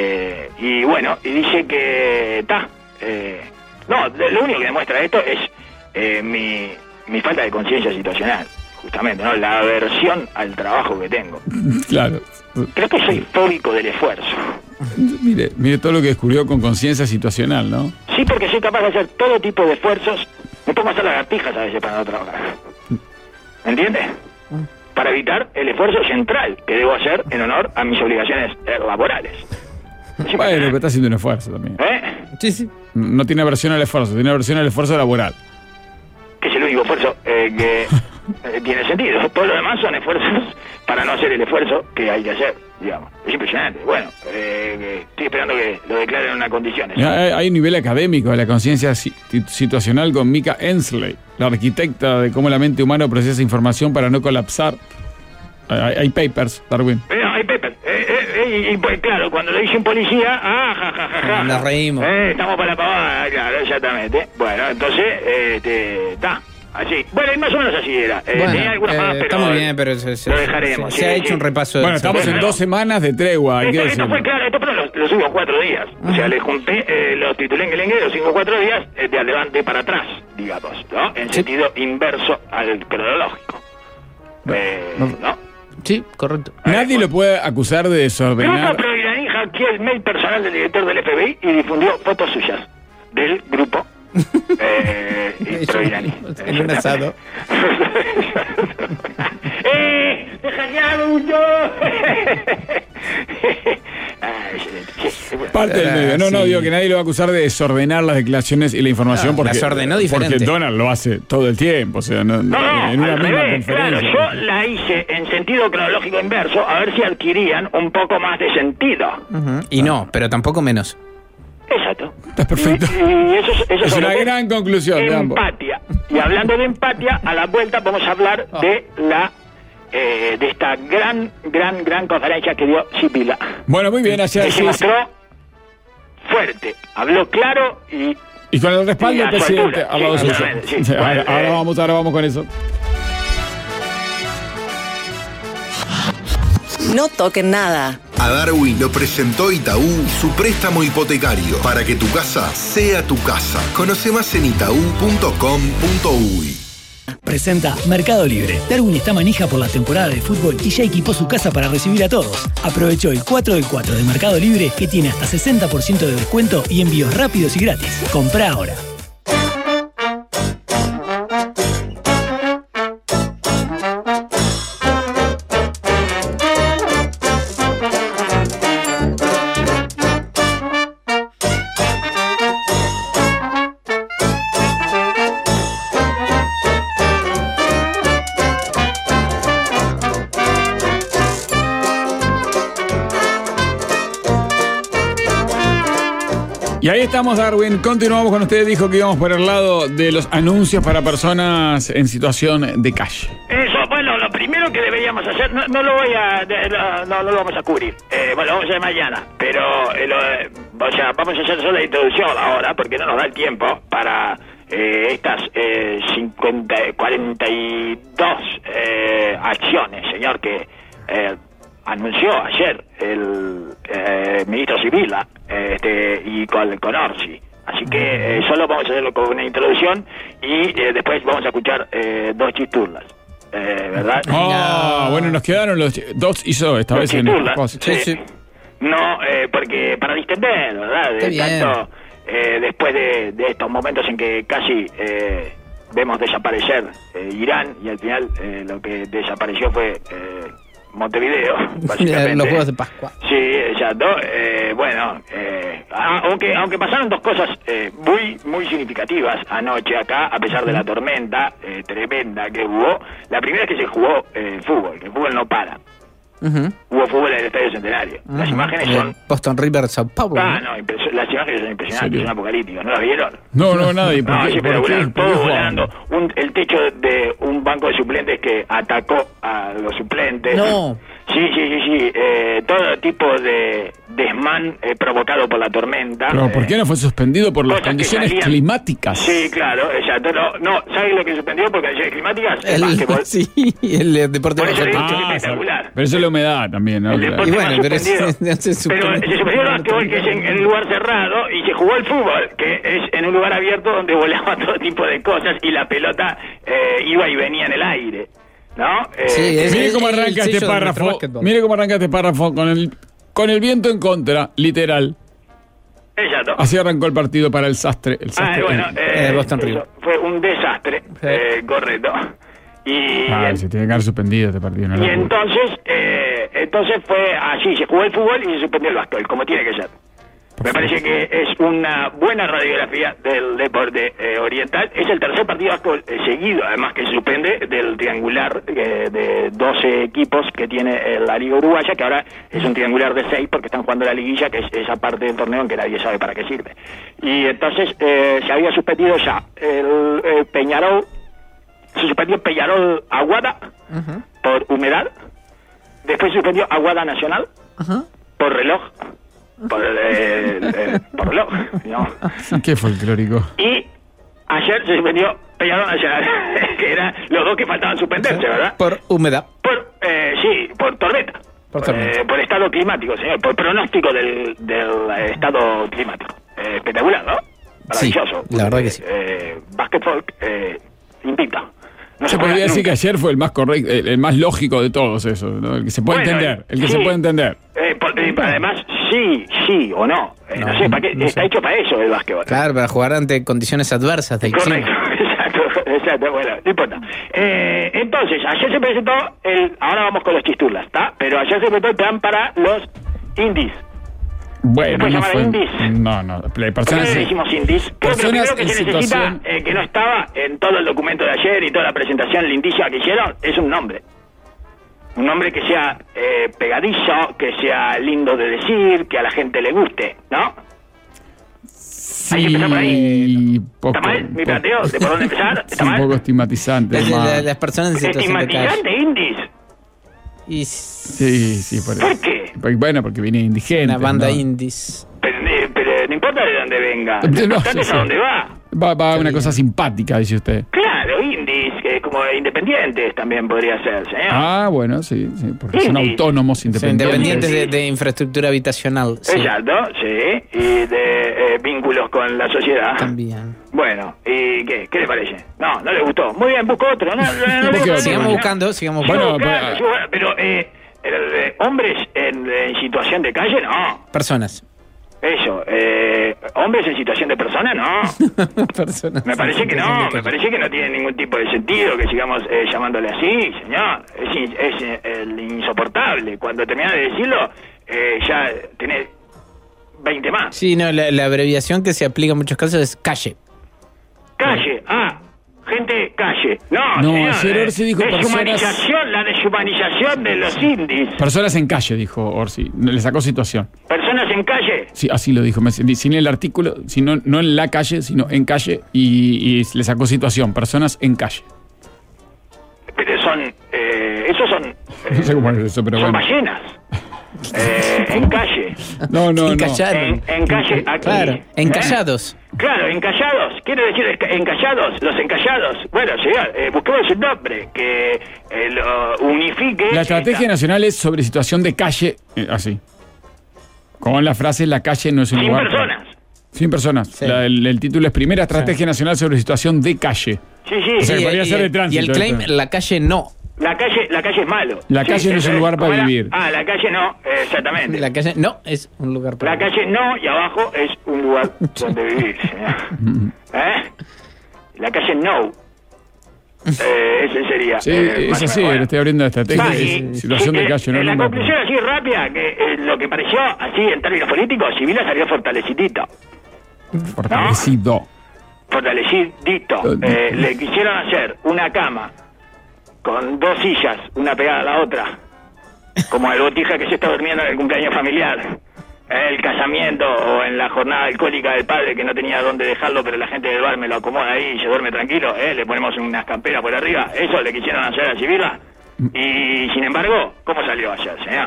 sí. Y bueno, y dice que lo único que demuestra esto es mi falta de conciencia situacional, justamente, ¿no? La aversión al trabajo que tengo. Claro. Creo que soy fóbico del esfuerzo. Mire todo lo que descubrió con conciencia situacional, ¿no? Sí, porque soy capaz de hacer todo tipo de esfuerzos. Me pongo a hacer lagartijas a veces para no trabajar. ¿Entiendes? Para evitar el esfuerzo central que debo hacer en honor a mis obligaciones laborales. Bueno, pero está haciendo un esfuerzo también. Sí. No tiene aversión al esfuerzo, tiene aversión al esfuerzo laboral. Que es el único esfuerzo que tiene sentido. Todo lo demás son esfuerzos para no hacer el esfuerzo que hay que hacer, digamos. Es impresionante. Bueno, estoy esperando que lo declaren en una condición. Hay un nivel académico de la conciencia situacional con Mika Ensley, la arquitecta de cómo la mente humana procesa información para no colapsar. Hay papers, Darwin. Hay papers. Y pues claro, cuando lo dice un policía, jajaja. Nos reímos. Estamos para la pavada, claro, exactamente. Bueno, entonces, está. Así. Bueno, y más o menos así era. Tenía algunas más, pero... Está muy bien, pero lo dejaremos. Se ha hecho un repaso. Bueno, estamos en 2 semanas de tregua, hay que decirlo. Esto fue claro, esto pero lo subo en 4 días. O sea, le junté los titulengue, los 5 o 4 días de adelante para atrás, digamos, ¿no? En sentido inverso al cronológico. ¿No? Sí, correcto. Nadie lo puede acusar de desordenar. Grupo pro-iraní hackeó el mail personal del director del FBI y difundió fotos suyas del grupo pro-iraní. En un asado. ¡Te hackearon yo! Parte del medio. No, digo que nadie lo va a acusar de desordenar las declaraciones y la información porque, las ordenó diferente. Porque Donald lo hace todo el tiempo, o sea, en una misma conferencia. Claro, yo la hice en sentido cronológico inverso, a ver si adquirían un poco más de sentido. Y no, pero tampoco menos. Exacto. Está perfecto. Y eso es una gran conclusión de ambos. Empatia. Y hablando de empatia, a la vuelta vamos a hablar de de esta gran conferencia que dio Sibila. Bueno, muy bien, que se mostró fuerte, habló claro y con el respaldo del presidente al lado suyo. Ahora vamos con eso. No toquen nada. A Darwin lo presentó Itaú, su préstamo hipotecario, para que tu casa sea tu casa. Conoce más en itaú.com.uy. Presenta Mercado Libre. Darwin está manija por la temporada de fútbol y ya equipó su casa para recibir a todos. Aprovechó el 4 del 4 de Mercado Libre que tiene hasta 60% de descuento y envíos rápidos y gratis. Comprá ahora. Y ahí estamos, Darwin. Continuamos con ustedes. Dijo que íbamos por el lado de los anuncios para personas en situación de calle. Eso, bueno, lo primero que deberíamos hacer, no lo vamos a cubrir. Bueno, lo vamos a hacer mañana. Pero, vamos a hacer solo la introducción ahora, porque no nos da el tiempo para estas 42 acciones, señor, que anunció ayer el ministro Sibila y con Orsi. Así que solo vamos a hacerlo con una introducción y después vamos a escuchar 2 chisturlas, ¿verdad? Bueno, nos quedaron los 2 hizo esta vez en el sí. No, porque para distender, ¿verdad? Tanto, después de estos momentos en que casi vemos desaparecer Irán y al final lo que desapareció fue Montevideo, básicamente. Los Juegos de Pascua. Sí, exacto. Bueno, aunque pasaron 2 cosas muy significativas anoche acá, a pesar de la tormenta tremenda que hubo. La primera es que se jugó fútbol, que el fútbol no para. Hubo fútbol en el Estadio Centenario. Las imágenes son... Boston River, Sao Paulo. Las imágenes son impresionantes, son apocalípticas. ¿No las vieron? No, nadie. Todo volando. El techo de un banco de suplentes que atacó a los suplentes. No. Sí. Todo tipo de desmán provocado por la tormenta. Pero ¿por qué no fue suspendido por las condiciones climáticas? Sí, claro, exacto. No, ¿sabes lo que suspendió por condiciones climáticas? El básquetbol. Sí, el deporte por eso basquetbol. es espectacular. Pero eso es la humedad también, ¿no? El deporte Y bueno, pero se suspendió el básquetbol, que es en un lugar cerrado, y se jugó el fútbol, que es en un lugar abierto donde volaba todo tipo de cosas y la pelota iba y venía en el aire, ¿no? Mire cómo arranca este párrafo. Mire cómo arranca este párrafo con el viento en contra, literal. Exacto. Así arrancó el partido para el Sastre. El Sastre Boston River. Fue un desastre, correcto. Y se tiene que haber suspendido este partido. Y entonces fue así, se jugó el fútbol y se suspendió el básquetbol, como tiene que ser. Me parece que es una buena radiografía del deporte oriental. Es el tercer partido de básquetbol seguido, además, que se suspende del triangular de 12 equipos que tiene la Liga Uruguaya, que ahora es un triangular de 6 porque están jugando la liguilla, que es esa parte del torneo en que nadie sabe para qué sirve. Y entonces se había suspendido ya el Peñarol. Se suspendió Peñarol Aguada por humedad. Después se suspendió Aguada Nacional por reloj. Por reloj, digamos. Qué folclórico. Y ayer se suspendió Peñarol Nacional, que eran los dos que faltaban suspenderse, ¿verdad? Por humedad. Por tormenta. Por estado climático, señor. Por pronóstico del estado climático. Espectacular, ¿no? Maravilloso. Sí, la verdad que sí. Básquetbol invicto. No se podría decir que ayer fue el más correcto, el más lógico de todos esos, ¿no? El que se puede entender. El que se puede entender. Además, sí o no. No sé, ¿para qué? Está hecho para eso el básquetbol. Claro, para jugar ante condiciones adversas del clima. Correcto, exacto, bueno, no importa. Entonces, ayer se presentó ahora vamos con los chisturlas, ¿está? Pero ayer se presentó el plan para los indies. Bueno, no fue. Indies? No. ¿Por qué le decimos indies? Creo que lo primero que se necesita, que no estaba en todo el documento de ayer y toda la presentación lindísima que hicieron, es un nombre. Un nombre que sea pegadizo, que sea lindo de decir, que a la gente le guste, ¿no? Sí, hay que empezar por ahí. Poco, ¿Está mal mi planteo? ¿De por dónde empezar? ¿Está mal? Un poco estigmatizante. Las personas en situación de calle. ¿Estigmatizante indies? Sí, ¿Por qué? Porque viene indigente. Una banda indies. Pero no importa de dónde venga. Lo importante es a dónde va. Va una cosa simpática, dice usted. Claro, indies, como independientes también podría ser, señor. Ah, bueno, sí, porque son autónomos independientes. Independientes de infraestructura habitacional. Sí. Exacto, sí, y de vínculos con la sociedad. También. Bueno, ¿y qué le parece? No le gustó. Muy bien, busco otro. Sigamos buscando. Bueno, pero hombres en situación de calle, no. Personas. Eso, hombres en situación de persona, no. Personas. Me parece que no, tiene ningún tipo de sentido que sigamos llamándole así, señor. Es insoportable. Cuando terminas de decirlo, ya tenés 20 más. Sí, no, la abreviación que se aplica en muchos casos es calle. Calle, gente calle. No, señor, ayer Orsi dijo la deshumanización de los indies. Personas en calle, dijo Orsi. Le sacó situación. ¿Personas en calle? Sí, así lo dijo. Sin el artículo, sino no en la calle, sino en calle. Y le sacó situación. Personas en calle. Pero esos son... no sé cómo es eso, pero son bueno. ballenas. En calle. No. En calle, aquí. Claro, encallados. Claro, encallados. Quiere decir encallados, los encallados. Bueno, señor, busquemos un nombre que lo unifique. La estrategia nacional es sobre situación de calle, así. Con la frase, la calle no es un lugar... Sin personas. Sí. El título es Primera Estrategia Nacional sobre situación de calle. Sí. O sea, podría ser de tránsito. Y el claim, la calle no. La calle es malo. La calle no es un lugar para vivir. La calle no, exactamente. La calle no es un lugar para vivir. La calle no, y abajo es un lugar donde vivir. La calle no. Ese sería. Sí, es así, le estoy abriendo la estrategia. Situación de calle, no. La conclusión así rápida, que lo que pareció así en términos políticos, Sibila salió fortalecidito. Fortaledito. Le quisieron hacer una cama con 2 sillas, una pegada a la otra, como el botija que se está durmiendo en el cumpleaños familiar, el casamiento o en la jornada alcohólica del padre que no tenía dónde dejarlo, pero la gente del bar me lo acomoda ahí y se duerme tranquilo, le ponemos unas camperas por arriba. Eso le quisieron hacer a Sibila. Y sin embargo, ¿cómo salió ayer, señor?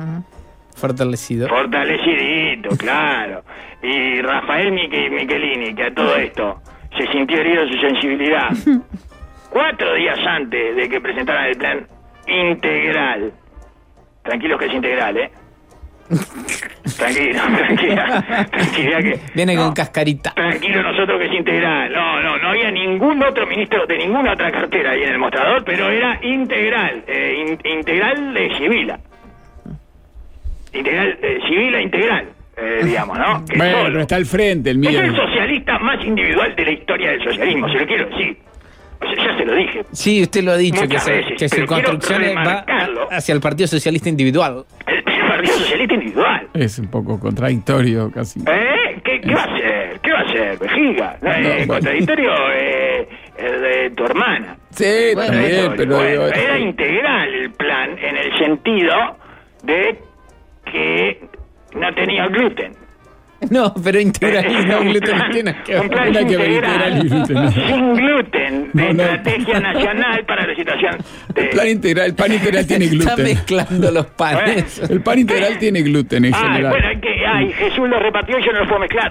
Fortalecidito, claro. Y Rafael Michelini, que a todo esto se sintió herido su sensibilidad 4 días antes de que presentaran el plan integral. Tranquilos que es integral, ¿eh? Tranquila que... Viene con cascarita. Tranquilo nosotros que es integral. No había ningún otro ministro de ninguna otra cartera ahí en el mostrador, pero era integral. Integral de Sibila. Integral, Sibila integral, digamos, ¿no? Bueno, pero está al frente el mío. Es el socialista más individual de la historia del socialismo, se lo quiero decir. O sea, ya se lo dije. Sí, usted lo ha dicho, veces, que su construcción va hacia el Partido Socialista Individual. El Partido Socialista Individual. Es un poco contradictorio, casi. ¿Qué va a hacer? ¿Qué va a hacer, vejiga? Contradictorio el de tu hermana. Sí, bueno, bien, pero... era integral el plan en el sentido de que no tenía gluten. No, pero integral y no gluten no tiene que ver. Un plan integral y gluten, sin gluten, de estrategia nacional para la situación de... El pan integral tiene gluten. Está mezclando los panes. El pan integral tiene gluten en general. Bueno, Jesús lo repartió y yo no lo puedo mezclar.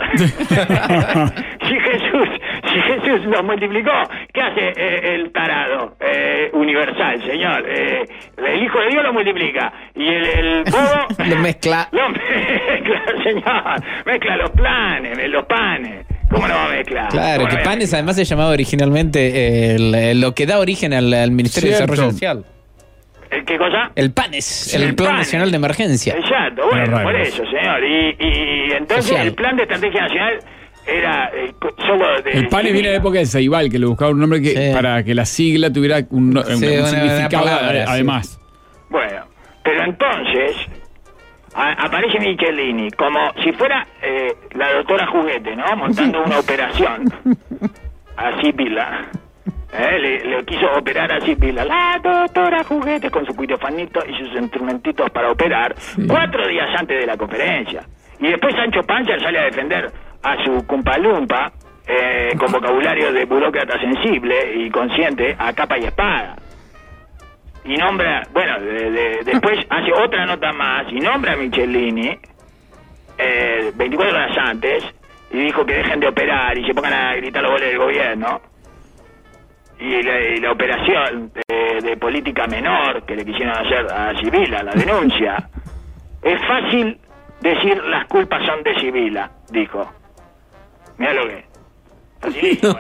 Si Jesús los multiplicó, ¿qué hace el tarado? Universal, señor. El Hijo de Dios lo multiplica. Y el bobo... lo mezcla. Lo mezcla, señor. Mezcla los panes. ¿Cómo no va a mezclar? Claro, que panes además se llamaba originalmente lo que da origen al Ministerio de Desarrollo Social. ¿El qué cosa? El PANES, el Plan Nacional de Emergencia. Exacto, bueno, por eso, señor. Y entonces social. El Plan de Estrategia Nacional era solo de... El PANES viene de la época de Ceibal, que le buscaba un nombre para que la sigla tuviera un significado además. Bueno, pero entonces... aparece Michelini como si fuera la doctora Juguete, ¿no? Montando una operación a Sibila. Le quiso operar a Sibila. La doctora Juguete con su cuitofanito y sus instrumentitos para operar 4 días antes de la conferencia. Y después Sancho Panza sale a defender a su cumpalumpa con vocabulario de burócrata sensible y consciente a capa y espada. Y nombra, bueno, después hace otra nota más y nombra a Michelini 24 horas antes y dijo que dejen de operar y se pongan a gritar los goles del gobierno. Y la operación de política menor que le quisieron hacer a Sibila, la denuncia, es fácil decir las culpas son de Sibila, dijo. Mirá lo que facilísimo,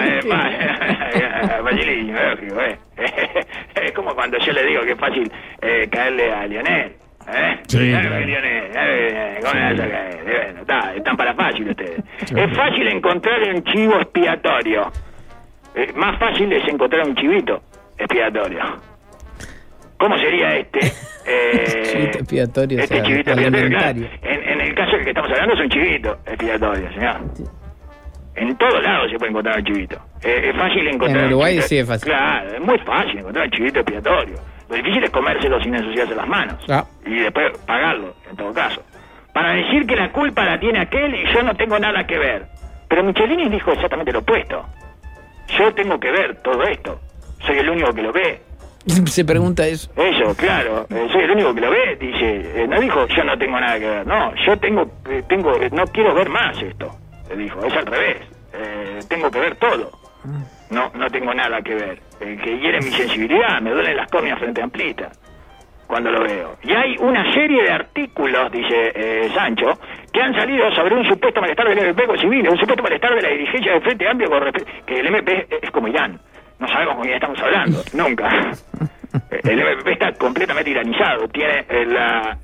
facilísimo, lógico, es como cuando yo le digo que es fácil caerle a Lionel. Sí, Lionel, ¿cómo le vas a caer? Bueno, están para fácil ustedes. Sí. Es fácil encontrar un chivo expiatorio. Más fácil es encontrar un chivito expiatorio. ¿Cómo sería este? Chivito expiatorio. Este chivito expiatorio, claro. En el caso del que estamos hablando es un chivito expiatorio, señor. En todos lados se puede encontrar un chivito. Es fácil encontrar. En Uruguay sí es fácil. Claro, es muy fácil encontrar un chivito expiatorio. Lo difícil es comérselo sin ensuciarse las manos. Y después pagarlo, en todo caso. Para decir que la culpa la tiene aquel y yo no tengo nada que ver. Pero Michelini dijo exactamente lo opuesto. Yo tengo que ver todo esto. Soy el único que lo ve. Se pregunta eso. Eso, claro. Soy el único que lo ve. Dice, no dijo yo no tengo nada que ver. No, yo tengo no quiero ver más esto. Le dijo, es al revés. Tengo que ver todo. No tengo nada que ver. Que hiere mi sensibilidad. Me duelen las córneas frente a Amplita cuando lo veo. Y hay una serie de artículos, dice Sancho, que han salido sobre un supuesto malestar del MP con civiles, un supuesto malestar de la dirigencia del Frente Amplio con respecto, que el MP es como Irán. No sabemos con quién estamos hablando, nunca. El MPP está completamente iranizado. Tiene la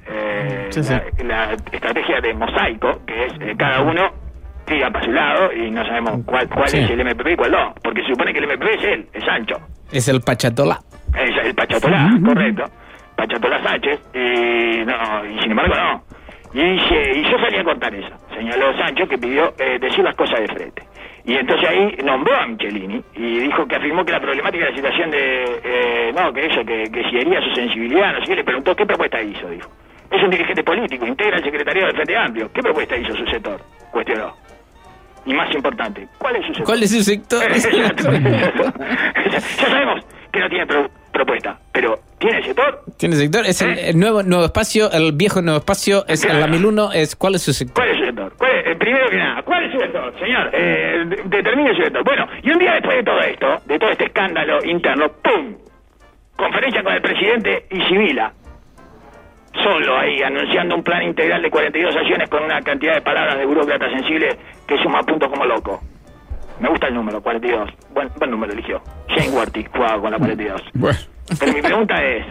estrategia de mosaico, que es cada uno tira para su lado y no sabemos cuál es el MPP y cuál no. Porque se supone que el MPP es él, es Sancho. Es el Pachatolá. Es el Pachatolá, correcto. Pachatolá Sánchez, y sin embargo no. Y yo salí a contar eso. Señaló Sancho que pidió decir las cosas de frente. Y entonces ahí nombró a Michelini y dijo que afirmó que la problemática de la situación que si hería su sensibilidad, no sé qué, le preguntó qué propuesta hizo, dijo. Es un dirigente político, integra el secretariado del Frente Amplio. ¿Qué propuesta hizo su sector? Cuestionó. Y más importante, ¿cuál es su sector? ¿Cuál es su sector? Ya sabemos que no tiene propuesta, pero ¿tiene sector? ¿Tiene sector? Es el nuevo espacio, el viejo nuevo espacio, es el Lamil1, ¿cuál es su sector? ¿Cuál es su sector? Primero que nada, ¿cuál es su sector, señor? Determine su sector. Bueno, y un día después de todo esto, de todo este escándalo interno, ¡pum! Conferencia con el presidente y Sibila. Solo ahí, anunciando un plan integral de 42 acciones con una cantidad de palabras de burócrata sensible que suma puntos como loco. Me gusta el número, 42. Buen número eligió. Shane Warty jugaba con la 42. Bueno. Pero mi pregunta es,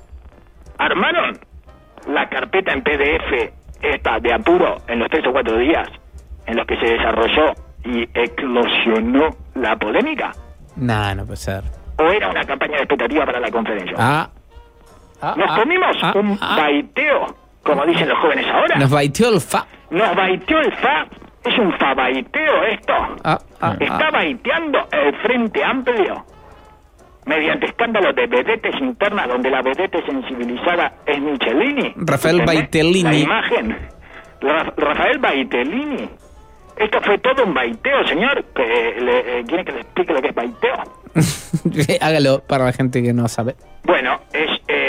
¿armaron la carpeta en PDF esta de apuro en los 3 o 4 días en los que se desarrolló y eclosionó la polémica? No puede ser. ¿O era una campaña de expectativa para la conferencia? ¿Nos comimos un baiteo, como dicen los jóvenes ahora? ¿Nos baiteó el fa? ¿Nos baiteó el fa? ¿Es un fa baiteo esto? ¿Está baiteando el Frente Amplio? Mediante escándalos de vedetes internas donde la vedete sensibilizada es Michelini. Rafael Baitellini. La imagen. Rafael Baitellini. Esto fue todo un baiteo, señor. ¿Quiere que le explique lo que es baiteo? Hágalo para la gente que no sabe. Bueno, es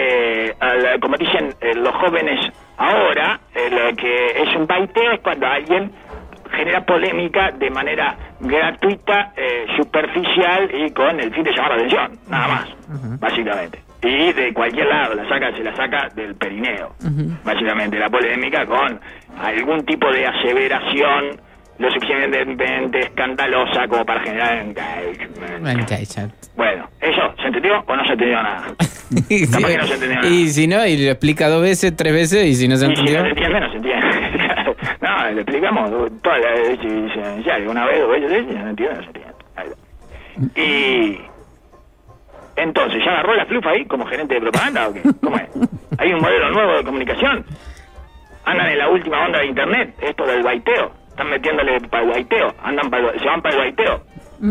como dicen los jóvenes ahora, lo que es un baiteo es cuando alguien genera polémica de manera gratuita, superficial y con el fin de llamar la atención, nada más, básicamente. Y de cualquier lado se la saca del perineo, básicamente, la polémica con algún tipo de aseveración lo suficientemente escandalosa como para generar engagement. Bueno, ¿eso se entendió o no se entendió nada? Capaz que no se entendió nada. Y si no, y lo explica 2 veces, 3 veces, y si no se entendió. Si no se entiende, no se entiende. No, le explicamos toda la esencial, una vez, 2 veces, si no se entiende, no se entiende. Y entonces, ¿ya agarró la flufa ahí como gerente de propaganda o qué? ¿Cómo es? ¿Hay un modelo nuevo de comunicación? ¿Andan en la última onda de internet? Esto del baiteo. Están metiéndole para el baiteo. Se van para el baiteo.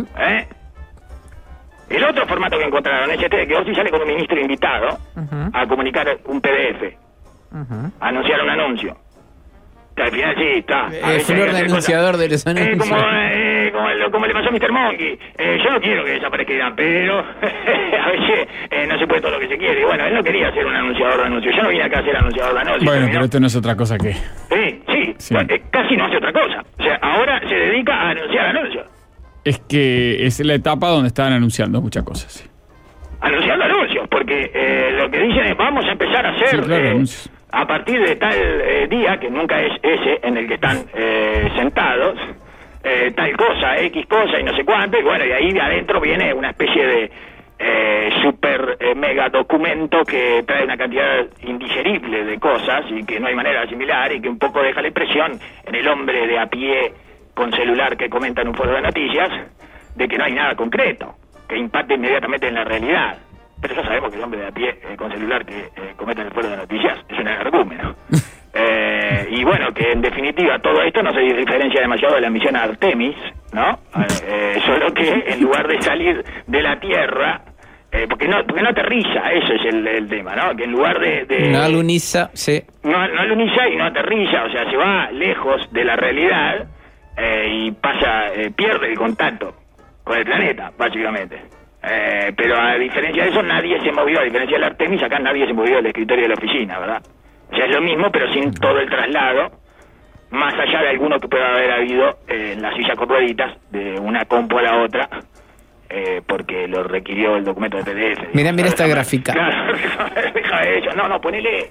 El otro formato que encontraron es este de que Orsi sale con un ministro invitado a comunicar un PDF. A anunciar un anuncio. Que al final sí, está. El flor de anunciador de los anuncios. Como le pasó a Mr. Monkey. Yo no quiero que desaparezca Irán, pero a veces no se puede todo lo que se quiere. Y bueno, él no quería ser un anunciador de anuncios. Yo no vine acá a ser anunciador de anuncios. Bueno, pero esto no es otra cosa que... Sí. Bueno, casi no hace otra cosa. O sea, ahora se dedica a anunciar anuncios. Es que es la etapa donde estaban anunciando muchas cosas. Sí. Anunciando anuncios, porque lo que dicen es vamos a empezar a hacer... Sí, claro, anuncios. A partir de tal día, que nunca es ese en el que están sentados, tal cosa, X cosa y no sé cuánto, y bueno, y ahí de adentro viene una especie de super mega documento que trae una cantidad indigerible de cosas y que no hay manera de asimilar y que un poco deja la impresión en el hombre de a pie con celular que comenta en un foro de noticias de que no hay nada concreto que impacte inmediatamente en la realidad. Pero ya sabemos que el hombre de a pie con celular que comete en el foro de noticias es un energúmeno. Y bueno, que en definitiva todo esto no se diferencia demasiado de la misión Artemis, ¿no? Solo que en lugar de salir de la Tierra, porque no aterriza, eso es el tema, ¿no? Que en lugar de no aluniza, sí. No aluniza y no aterriza, o sea, se va lejos de la realidad y pierde el contacto con el planeta, básicamente. Pero a diferencia de eso, nadie se movió, a diferencia del Artemis, acá nadie se movió del escritorio de la oficina, ¿verdad? O sea, es lo mismo, pero sin todo el traslado, más allá de alguno que pueda haber habido en la silla con rueditas, de una compu a la otra, porque lo requirió el documento de PDF. Mira esta gráfica. Claro, deja de eso. No, ponele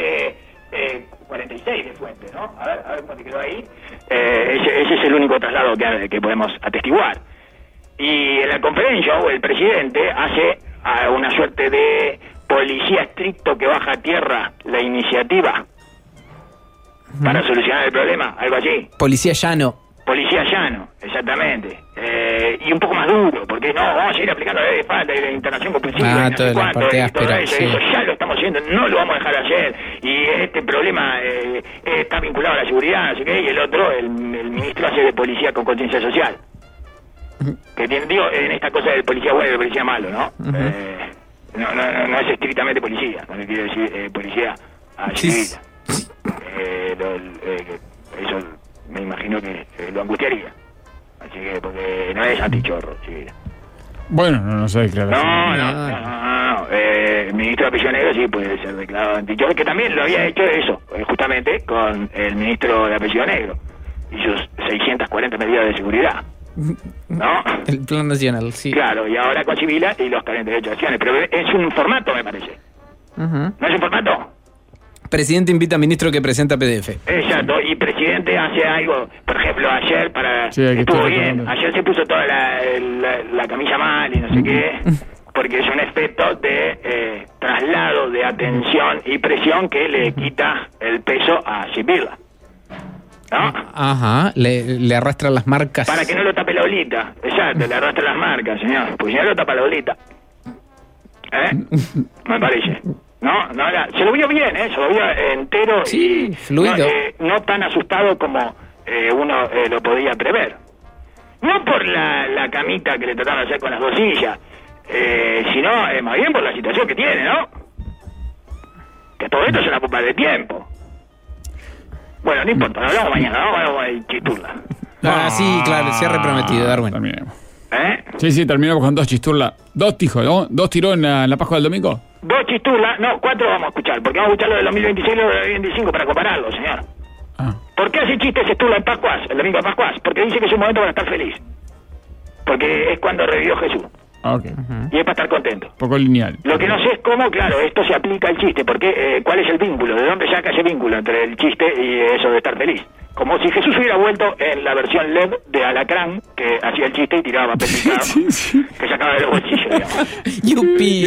46 de fuente, ¿no? A ver cuánto quedó ahí. Ese es el único traslado que podemos atestiguar. Y en la conferencia, el presidente hace una suerte de policía estricto que baja a tierra la iniciativa para solucionar el problema, algo así. Policía llano, exactamente. Y un poco más duro, porque no, vamos a ir aplicando la ley de falta y la internación compulsiva y no sé cuánto, y todo eso, sí. Eso ya lo estamos haciendo, no lo vamos a dejar de hacer. Y este problema está vinculado a la seguridad, así que, y el otro, el ministro hace de policía con conciencia social. Que digo, en esta cosa del policía bueno y del policía malo, ¿no? No es estrictamente policía, no quiere decir policía civil. Eso me imagino que lo angustiaría. Así que, porque no es antichorro civil. Bueno, no sé, claro. No. el ministro de apellido negro sí puede ser declarado antichoque, que también lo había hecho eso, justamente con el ministro de apellido negro y sus 640 medidas de seguridad. ¿No? El plan nacional, sí. Claro, y ahora con Sibila y los 48 acciones, pero es un formato, me parece. ¿No es un formato? Presidente invita a ministro que presenta PDF. Exacto, y presidente hace algo, por ejemplo, ayer estuvo bien, ayer se puso toda la camilla mal y no sé qué, porque es un efecto de traslado de atención y presión que le quita el peso a Sibila. ¿No? Ajá, le arrastra las marcas. Para que no lo tape la olita. Exacto, le arrastra las marcas, señor. Pues si no lo tapa la olita. Me parece. Se lo vio bien, se lo vio entero. Sí, y fluido. No tan asustado como uno lo podía prever. No por la camita que le trataron de hacer con las 2 sillas, sino más bien por la situación que tiene, ¿no? Que todo esto es una culpa de tiempo. Bueno, no importa, hablamos mañana, ¿no? Vamos a Chisturla. Sí, claro, se ha reprometido, Darwin. Terminemos. Sí, terminamos con 2 Chisturla. 2 tiró en la Pascua del domingo. 2 Chisturla, 4 vamos a escuchar, porque vamos a escuchar lo del 2026 y lo del 2025 para compararlo, señor. ¿Por qué hace chistes Chisturla en Pascuas, el domingo de Pascuas? Porque dice que es un momento para estar feliz. Porque es cuando revivió Jesús. Okay. Y es para estar contento. Poco lineal. Lo que no sé es cómo, claro, esto se aplica al chiste, porque ¿cuál es el vínculo? ¿De dónde saca ese vínculo entre el chiste y eso de estar feliz? Como si Jesús hubiera vuelto en la versión LED de Alacrán, que hacía el chiste y tiraba papel picado, que sacaba de los bolsillos, digamos. ¡Yupi!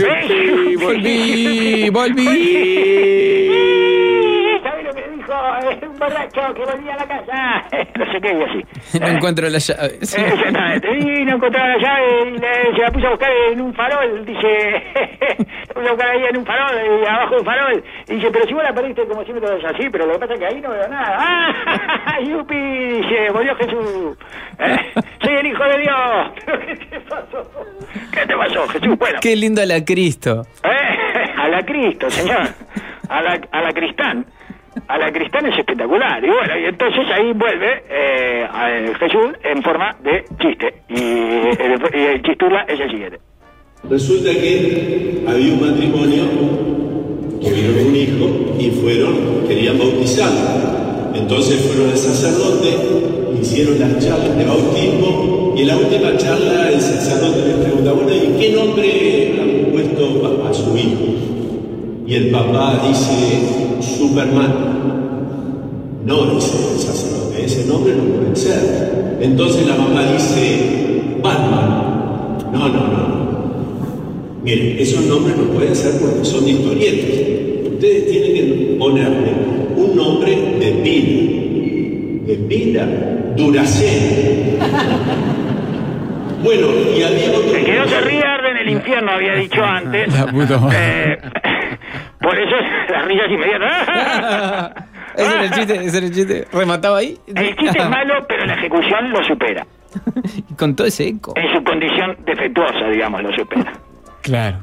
¡Volví! ¿Sabes lo que dijo un borracho que volvía a la casa? No sé qué, y así. No encuentro la llave. Exactamente. Y no encontraba la llave y se la puso a buscar en un farol. Dice, se puso a buscar ahí en un farol, y abajo de un farol. Y dice, pero si vos la perdiste como siempre todo es así, pero lo que pasa es que ahí no veo nada. ¡Ah! ¡Yupi! Dice, volvió Jesús. Soy el hijo de Dios. ¿Pero qué te pasó? ¿Qué te pasó, Jesús? Bueno. Qué lindo a la Cristo. A la Cristo, señor. A la Cristán. A la Cristán es espectacular. Y bueno, y entonces ahí vuelve a Jesús en forma de chiste. Y el Chisturla es el siguiente. Resulta que había un matrimonio, tuvieron un hijo y querían bautizarlo. Entonces fueron al sacerdote, hicieron las charlas de bautismo y en la última charla el sacerdote les pregunta, bueno, ¿y qué nombre han puesto a su hijo? Y el papá dice, Superman. No, dice el sacerdote, ese nombre no puede ser. Entonces la mamá dice, Batman. No. Miren, esos nombres no pueden ser porque son de historietas. Ustedes tienen que ponerle un nombre de pila. ¿De pila? Duracell. Bueno, y había otro... El que no se ríe arde en el infierno, había dicho antes. La puta madre. Por eso las risas inmediatas. Ese era el chiste. ¿Remataba ahí? El chiste es malo, pero la ejecución lo supera. Y con todo ese eco. En su condición defectuosa, digamos, lo supera. Claro.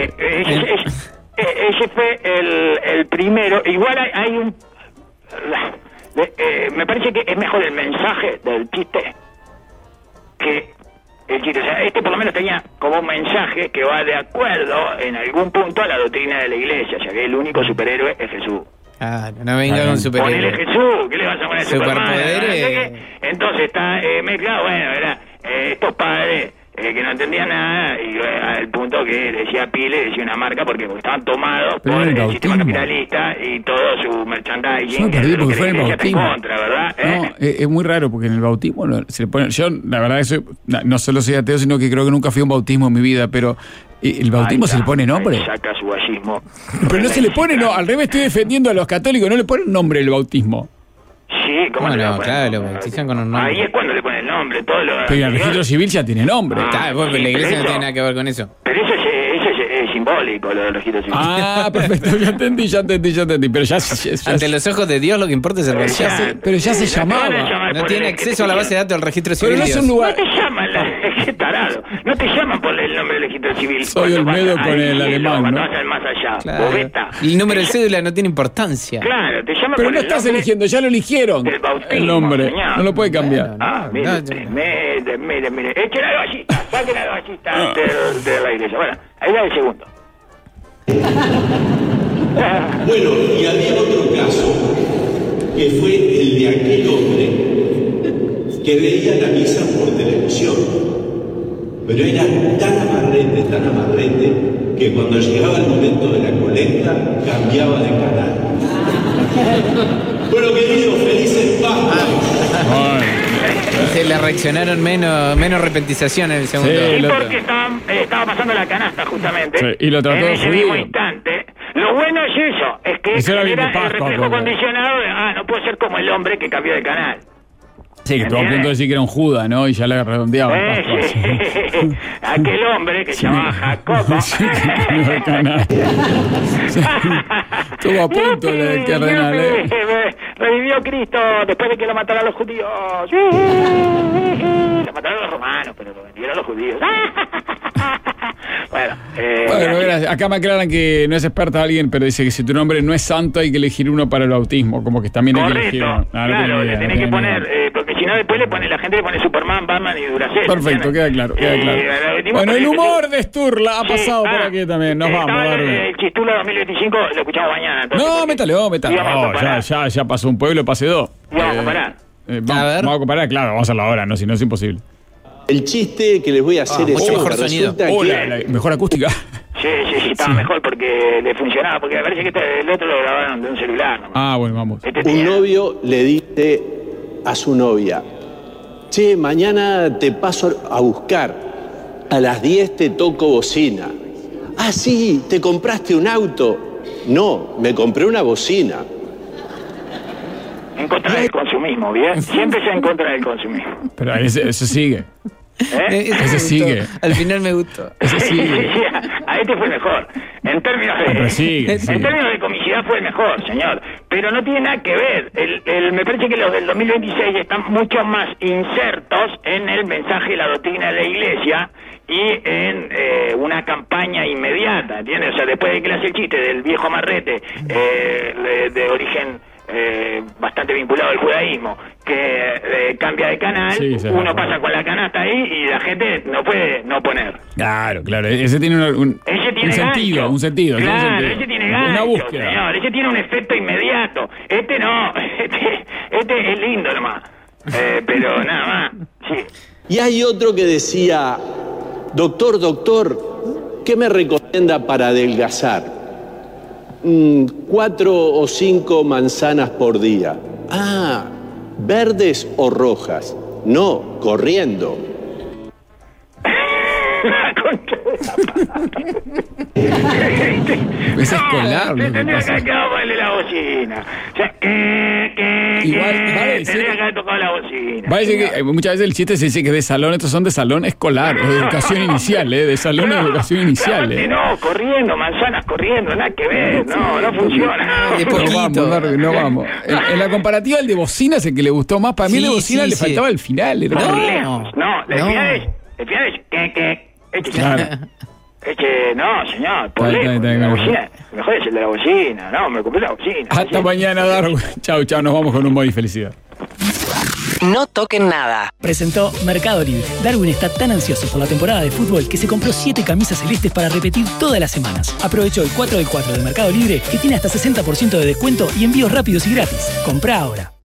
Ese fue el primero. Igual hay un... me parece que es mejor el mensaje del chiste que el chiste. O sea, este por lo menos tenía como un mensaje que va de acuerdo en algún punto a la doctrina de la iglesia, ya que el único superhéroe es Jesús. No venga con superhéroe. Ponele Jesús, ¿qué le vas a poner Superpoderes? Entonces está mezclado, bueno, era estos padres que no entendían nada, y al punto que decía Pile, decía una marca porque estaban tomados por el sistema capitalista y todo su merchandising. Yo perdí porque fue en el está en bautismo. contra, ¿verdad? No, es muy raro porque en el bautismo se le pone. Yo, la verdad, no solo soy ateo, sino que creo que nunca fui a un bautismo en mi vida, pero el bautismo se le pone nombre. Saca su gallismo. Pero no se le pone, no, al revés, estoy defendiendo a los católicos, no le ponen nombre el bautismo. Sí, ¿cómo no? Claro, lo bautizan con un nombre. Ahí es cuando le ponen el nombre, todo lo... Pero el registro civil ya tiene nombre. Porque la iglesia no tiene nada que ver con eso. Pero eso es simbólico, lo del registro civil. Perfecto, ya entendí. Pero ya ante los ojos de Dios lo que importa es el registro. Pero ya se llamaba. No tiene acceso a la base de datos del registro civil. Pero no es un lugar... No te llaman, qué tarado. No te llaman por el nombre del registro civil. Soy Olmedo con el alemán, ¿no? Vas al más allá. Claro. Bobeta. El número de cédula no tiene importancia. Claro, te llaman Pero por no el estás nombre eligiendo, ya lo eligieron. del bautismo, El nombre. señor. No lo puede cambiar. Mire. Echen al ballista. Saquen al ballista de la iglesia. Bueno, ahí va el segundo. Bueno, y había otro caso, que fue el de aquel hombre que veía la misa por televisión. Pero era tan amarrete, que cuando llegaba el momento de la colecta, cambiaba de canal. Bueno, queridos, felices Pascuas. Se le reaccionaron menos repetización en el segundo. Sí, porque estaba pasando la canasta, justamente. Sí, y lo trató en de ese judío. mismo instante. Lo bueno es es que Eso era bien de genera el Pascua, reflejo porque- condicionado de, no puedo ser como el hombre que cambió de canal. Sí, que estuvo a punto de decir que era un Judas, ¿no? Y ya le redondeaba. Pascua. Sí. Aquel hombre que se llamaba Jacobo. Sí, que cambió de canal. Sí. Estuvo a punto de que renal, Revivió Cristo después de que lo mataron los judíos. Lo mataron los romanos, pero lo vendieron los judíos. Bueno, Bueno, acá me aclaran que no es experta alguien, pero dice que si tu nombre no es santo hay que elegir uno para el bautismo, como que también hay que elegir uno. correcto. Claro, le tenés que poner, porque si no después la gente le pone Superman, Batman y Duracell. Perfecto, ¿entiendes? queda claro. Bueno, el humor de Sturla ha pasado por aquí también. Nos vamos, Darwin. El Chistulo 2025 lo escuchamos mañana. Entonces, No, métalo. Íbamos a No, ya pasó un pueblo, pase dos. Y vamos a comparar. Vamos a comparar, claro, vamos a hacerlo ahora, no, si no es imposible. El chiste que les voy a hacer es mucho mejor este. sonido. Resulta Hola, que la mejor acústica. Sí, estaba mejor porque le funcionaba, porque me parece que el otro lo grabaron de un celular nomás. Bueno, vamos. Este un tenía- novio le dice a su novia: che, mañana te paso a buscar. A las 10 te toco bocina. Ah, sí, ¿te compraste un auto? No, me compré una bocina. En contra del consumismo, ¿bien? Siempre es en contra del consumismo. Pero ese sigue. ¿Eh? Ese sigue. Al final me gustó. Ese sigue. A este fue el mejor. En términos Pero de... sigue. En términos de comicidad fue el mejor, señor. Pero no tiene nada que ver. Me parece que los del 2026 están mucho más insertos en el mensaje de la doctrina de la Iglesia y en una campaña inmediata, ¿entiendes? O sea, después de que le hace el chiste del viejo amarrete de origen bastante vinculado al judaísmo, que cambia de canal, Sí, uno pasa con la canasta ahí y la gente no puede no poner. Claro. Ese tiene Ese tiene un sentido, gancho. un sentido. Claro, ese tiene gancho, una búsqueda. señor. Ese tiene un efecto inmediato. Este no. Este es lindo nomás. Pero nada más. Sí. Y hay otro que decía: doctor, ¿qué me recomienda para adelgazar? 4 o 5 manzanas por día. Ah, ¿verdes o rojas? No, corriendo. La concha de la Es escolar, lo que se tendría que pasa. haber quedado con el de la bocina. O sea, Igual, va a decir- tendría que haber tocado la bocina. Va a decir que muchas veces el chiste se dice que es de salón, estos son de salón escolar, o de educación inicial, de salón de educación inicial. No, corriendo, manzanas corriendo, nada que ver. No funciona. De No poquito. vamos, Darwin, no vamos. En la comparativa, el de bocina es el que le gustó más. Para mí, el de Sí, bocina sí, le sí. faltaba el final. Era Por como- lejos. No, el final es que Claro. no, señor, por Está lejos. bien, La bien. bocina, mejor es el de la bocina. No, me compré la bocina. Hasta mañana, Darwin. Chau, nos vamos con humor y felicidad. No toquen nada. Presentó Mercado Libre. Darwin está tan ansioso por la temporada de fútbol que se compró 7 camisas celestes para repetir todas las semanas. Aprovechó el 4x4 de Mercado Libre, que tiene hasta 60% de descuento y envíos rápidos y gratis. Comprá ahora.